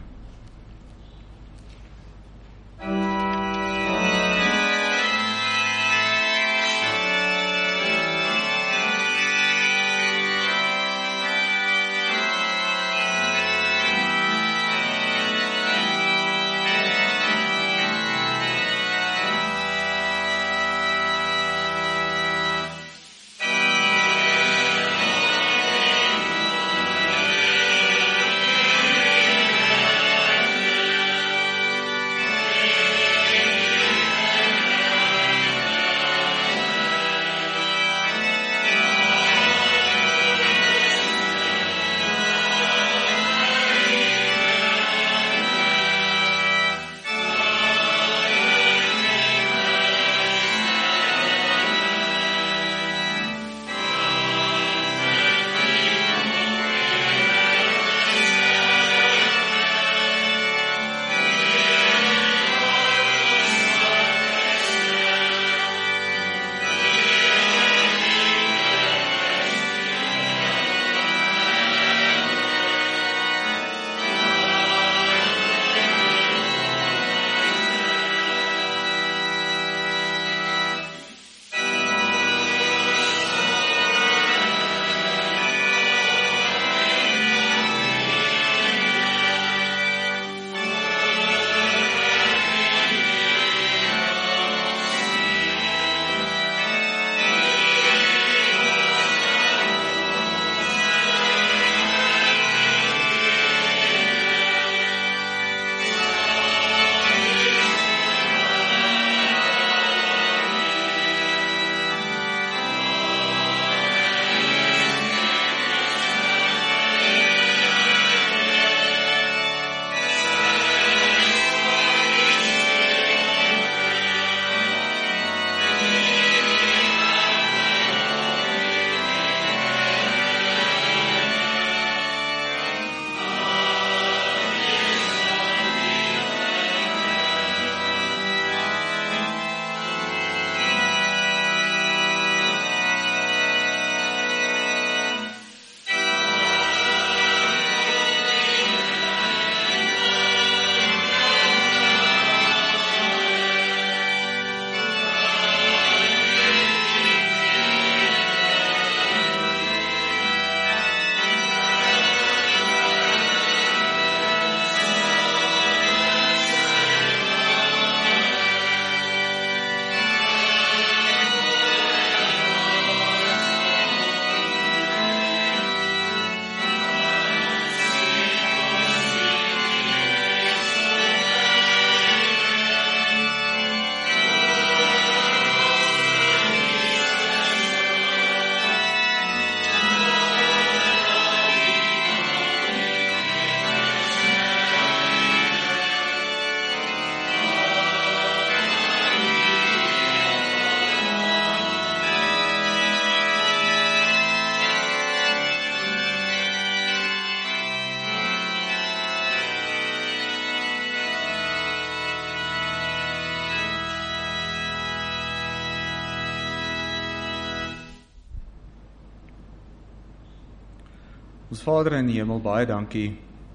Ons Vader in die hemel, baie dankie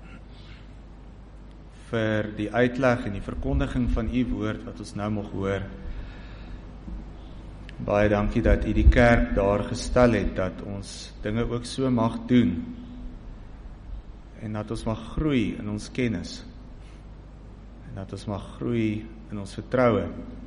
vir die uitleg en die verkondiging van u woord wat ons nou mag hoor. Baie dankie dat U die kerk daar gestel het, dat ons dinge ook so mag doen, en dat ons mag groei in ons kennis, en dat ons mag groei in ons vertroue.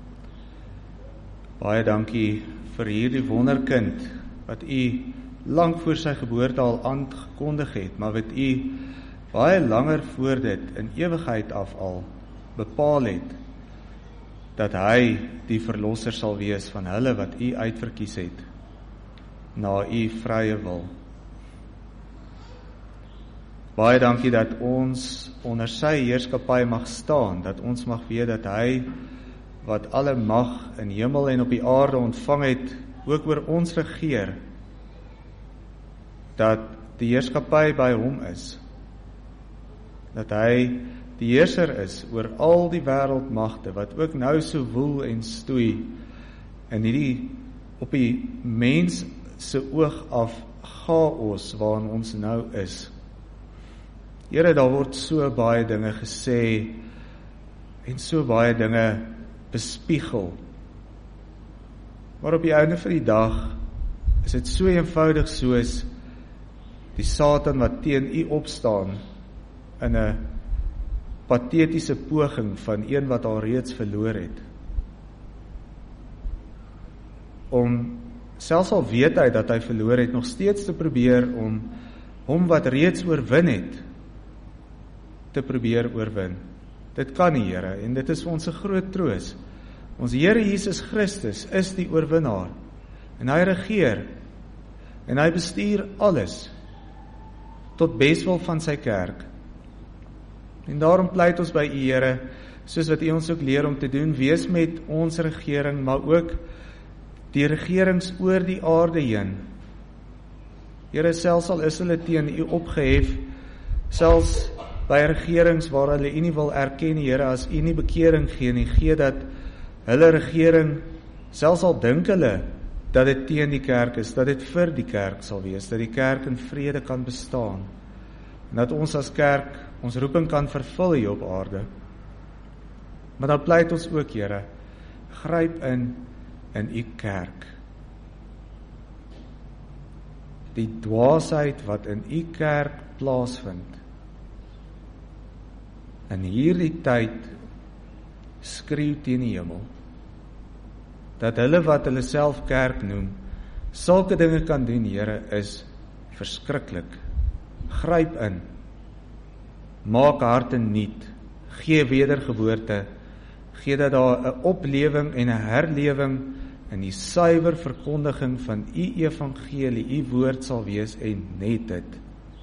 Baie dankie vir hierdie wonderkind, wat U lang voor sy geboorte al aangekondig het, maar wat U baie langer voor dit in ewigheid af al bepaal het, dat hy die verlosser sal wees van hulle wat U uitverkies het, na U vrye wil. Baie dankie dat ons onder sy heerskappy mag staan, dat ons mag weet dat hy, wat alle mag in hemel en op die aarde ontvang het, ook oor ons regeer, dat die heerskappy by hom is, dat hy die heerser is oor al die wêreldmagte, wat ook nou so woel en stoei, en hierdie op die mens se oog af chaos waarin ons nou is. Here, daar word so baie dinge gesê, en so baie dinge bespiegel, maar op die einde van die dag, is dit so eenvoudig soos die Satan wat teen U opstaan, in 'n patetiese poging van een wat al reeds verloor het. Om, selfs al weet hy dat hy verloor het, nog steeds te probeer om hom wat reeds oorwin het, te probeer oorwin. Dit kan nie, Here, en dit is vir ons 'n groot troos. Ons Here Jesus Christus is die oorwinnaar, en hy regeer, en hy bestuur alles, tot beswil van sy kerk. En daarom pleit ons by U, Here, soos wat U ons ook leer om te doen, wees met ons regering, maar ook die regerings oor die aarde heen. Here, selfs al is hulle teen U opgehef, selfs by regerings waar hulle U nie wil erken, Here, as U nie bekering gee nie, gee dat hulle regering, selfs al dink hulle dat dit teen die kerk is, dat dit vir die kerk sal wees, dat die kerk in vrede kan bestaan, en dat ons as kerk ons roeping kan vervul hier op aarde. Maar dan pleit ons ook, Here, gryp in U kerk. Die dwaasheid wat in U kerk plaasvind, in hierdie tyd skreeu teen die hemel, dat hulle wat hulle self kerk noem, sulke dinge kan doen, Here, is verskriklik. Gryp in, maak harte nuut, gee wedergeboorte, gee dat daar 'n oplewing en 'n herlewing in die suiwer verkondiging van U evangelie, U woord sal wees, en net dit.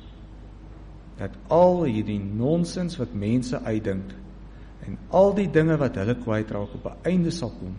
Dat al hierdie nonsens wat mense uitdink, en al die dinge wat hulle kwytraak, op 'n einde sal kom.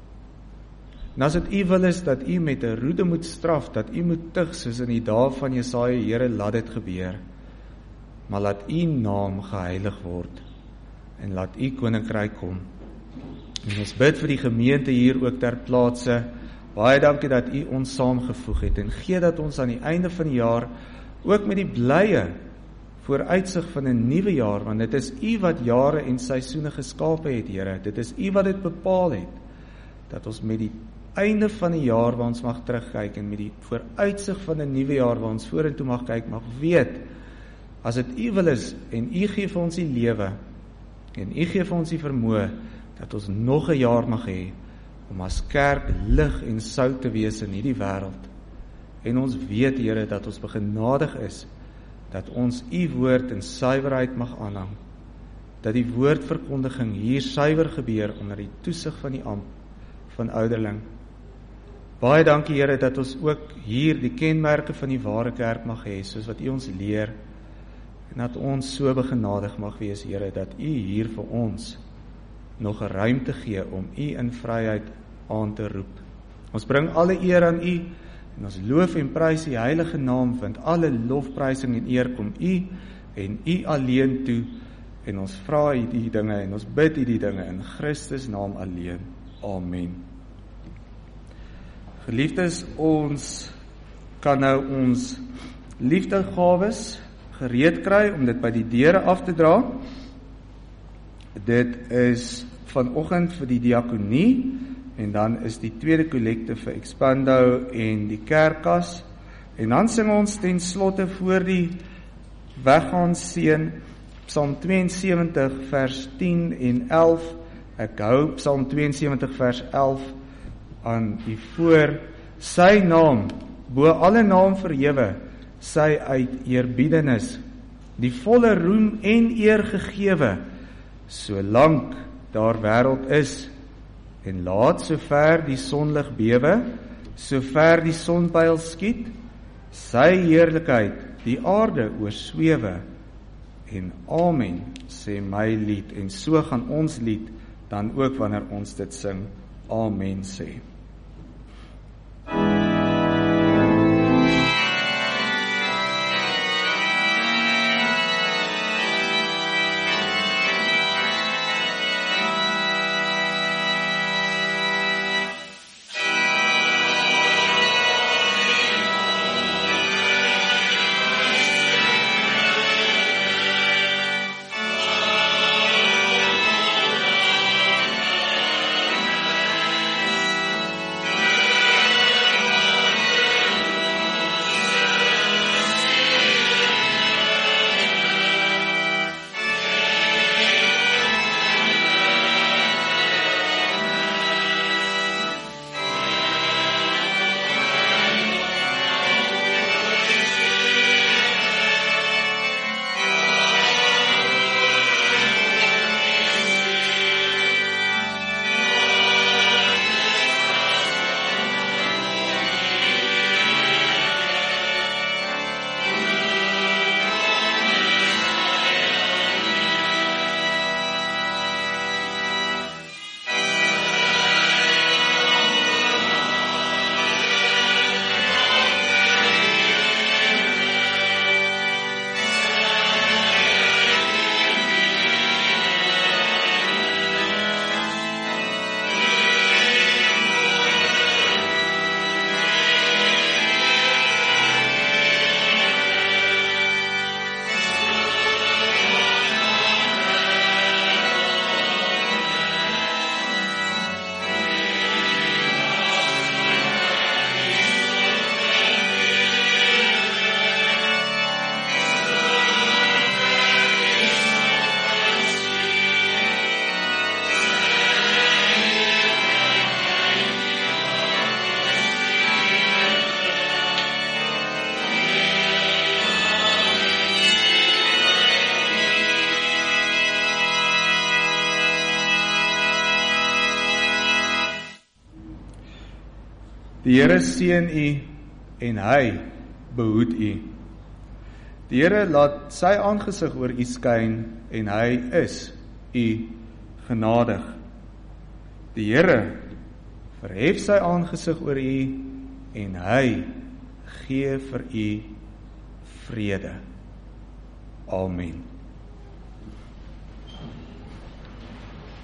En as dit U wil is, dat U met 'n roede moet straf, dat U moet tug, soos in die dae van Jesaja, Here, laat dit gebeur. Maar laat U naam geheilig word, en laat U koninkryk kom. En ons bid vir die gemeente hier ook ter plaatse, baie dankie dat U ons saamgevoeg het, en gee dat ons aan die einde van die jaar, ook met die blye vooruitsig van 'n nuwe jaar, want dit is U wat jare en seisoene geskape het, Here, dit is U wat dit bepaal het, dat ons met die einde van die jaar waar ons mag terugkyk, en met die vooruitsig van 'n nuwe jaar waar ons vorentoe mag kyk, mag weet, as dit U wil is, en U gee vir ons die lewe, en U gee vir ons die vermoë, dat ons nog 'n jaar mag hê, om as kerk lig en sout te wees in hierdie wêreld. En ons weet, Here, dat ons begenadig is, dat ons U woord in suiwerheid mag aanhang, dat die woordverkondiging hier suiwer gebeur, onder die toesig van die ampt van ouderling. Baie dankie, Here, dat ons ook hier die kenmerke van die ware kerk mag hê, soos wat U ons leer, en dat ons so begenadig mag wees, Here, dat U hier vir ons nog 'n ruimte gee om U in vryheid aan te roep. Ons bring alle eer aan U, en ons loof en prys U heilige naam, want alle lofprysing en eer kom U en U alleen toe, en ons vra U die dinge, en ons bid U die dinge in Christus naam alleen. Amen. Geliefdes, ons kan nou ons liefdegawes gereed kry om dit by die deure af te dra. Dit is vanoggend vir die diakonie, en dan is die tweede kollekte vir Expando en die kerkkas, en dan sing ons ten slotte voor die weggaan seën, Psalm 72 vers 10 en 11, ek hou Psalm 72 vers 11 aan u voor, sy naam, bo alle naam verhewe, sy uit eerbiedenis, die volle roem en eer gegewe, solank daar wêreld is, en laat sover die sonlig bewe, sover die sonpyl skiet, sy heerlikheid die aarde oorswewe, en amen, sê my lied, en so gaan ons lied, dan ook wanneer ons dit sing, amen sê. Die Here seën u en hy behoed u. Die Here laat sy aangesig oor u skyn en hy is u genadig. Die Here verhef sy aangesig oor u en hy gee vir u vrede. Amen.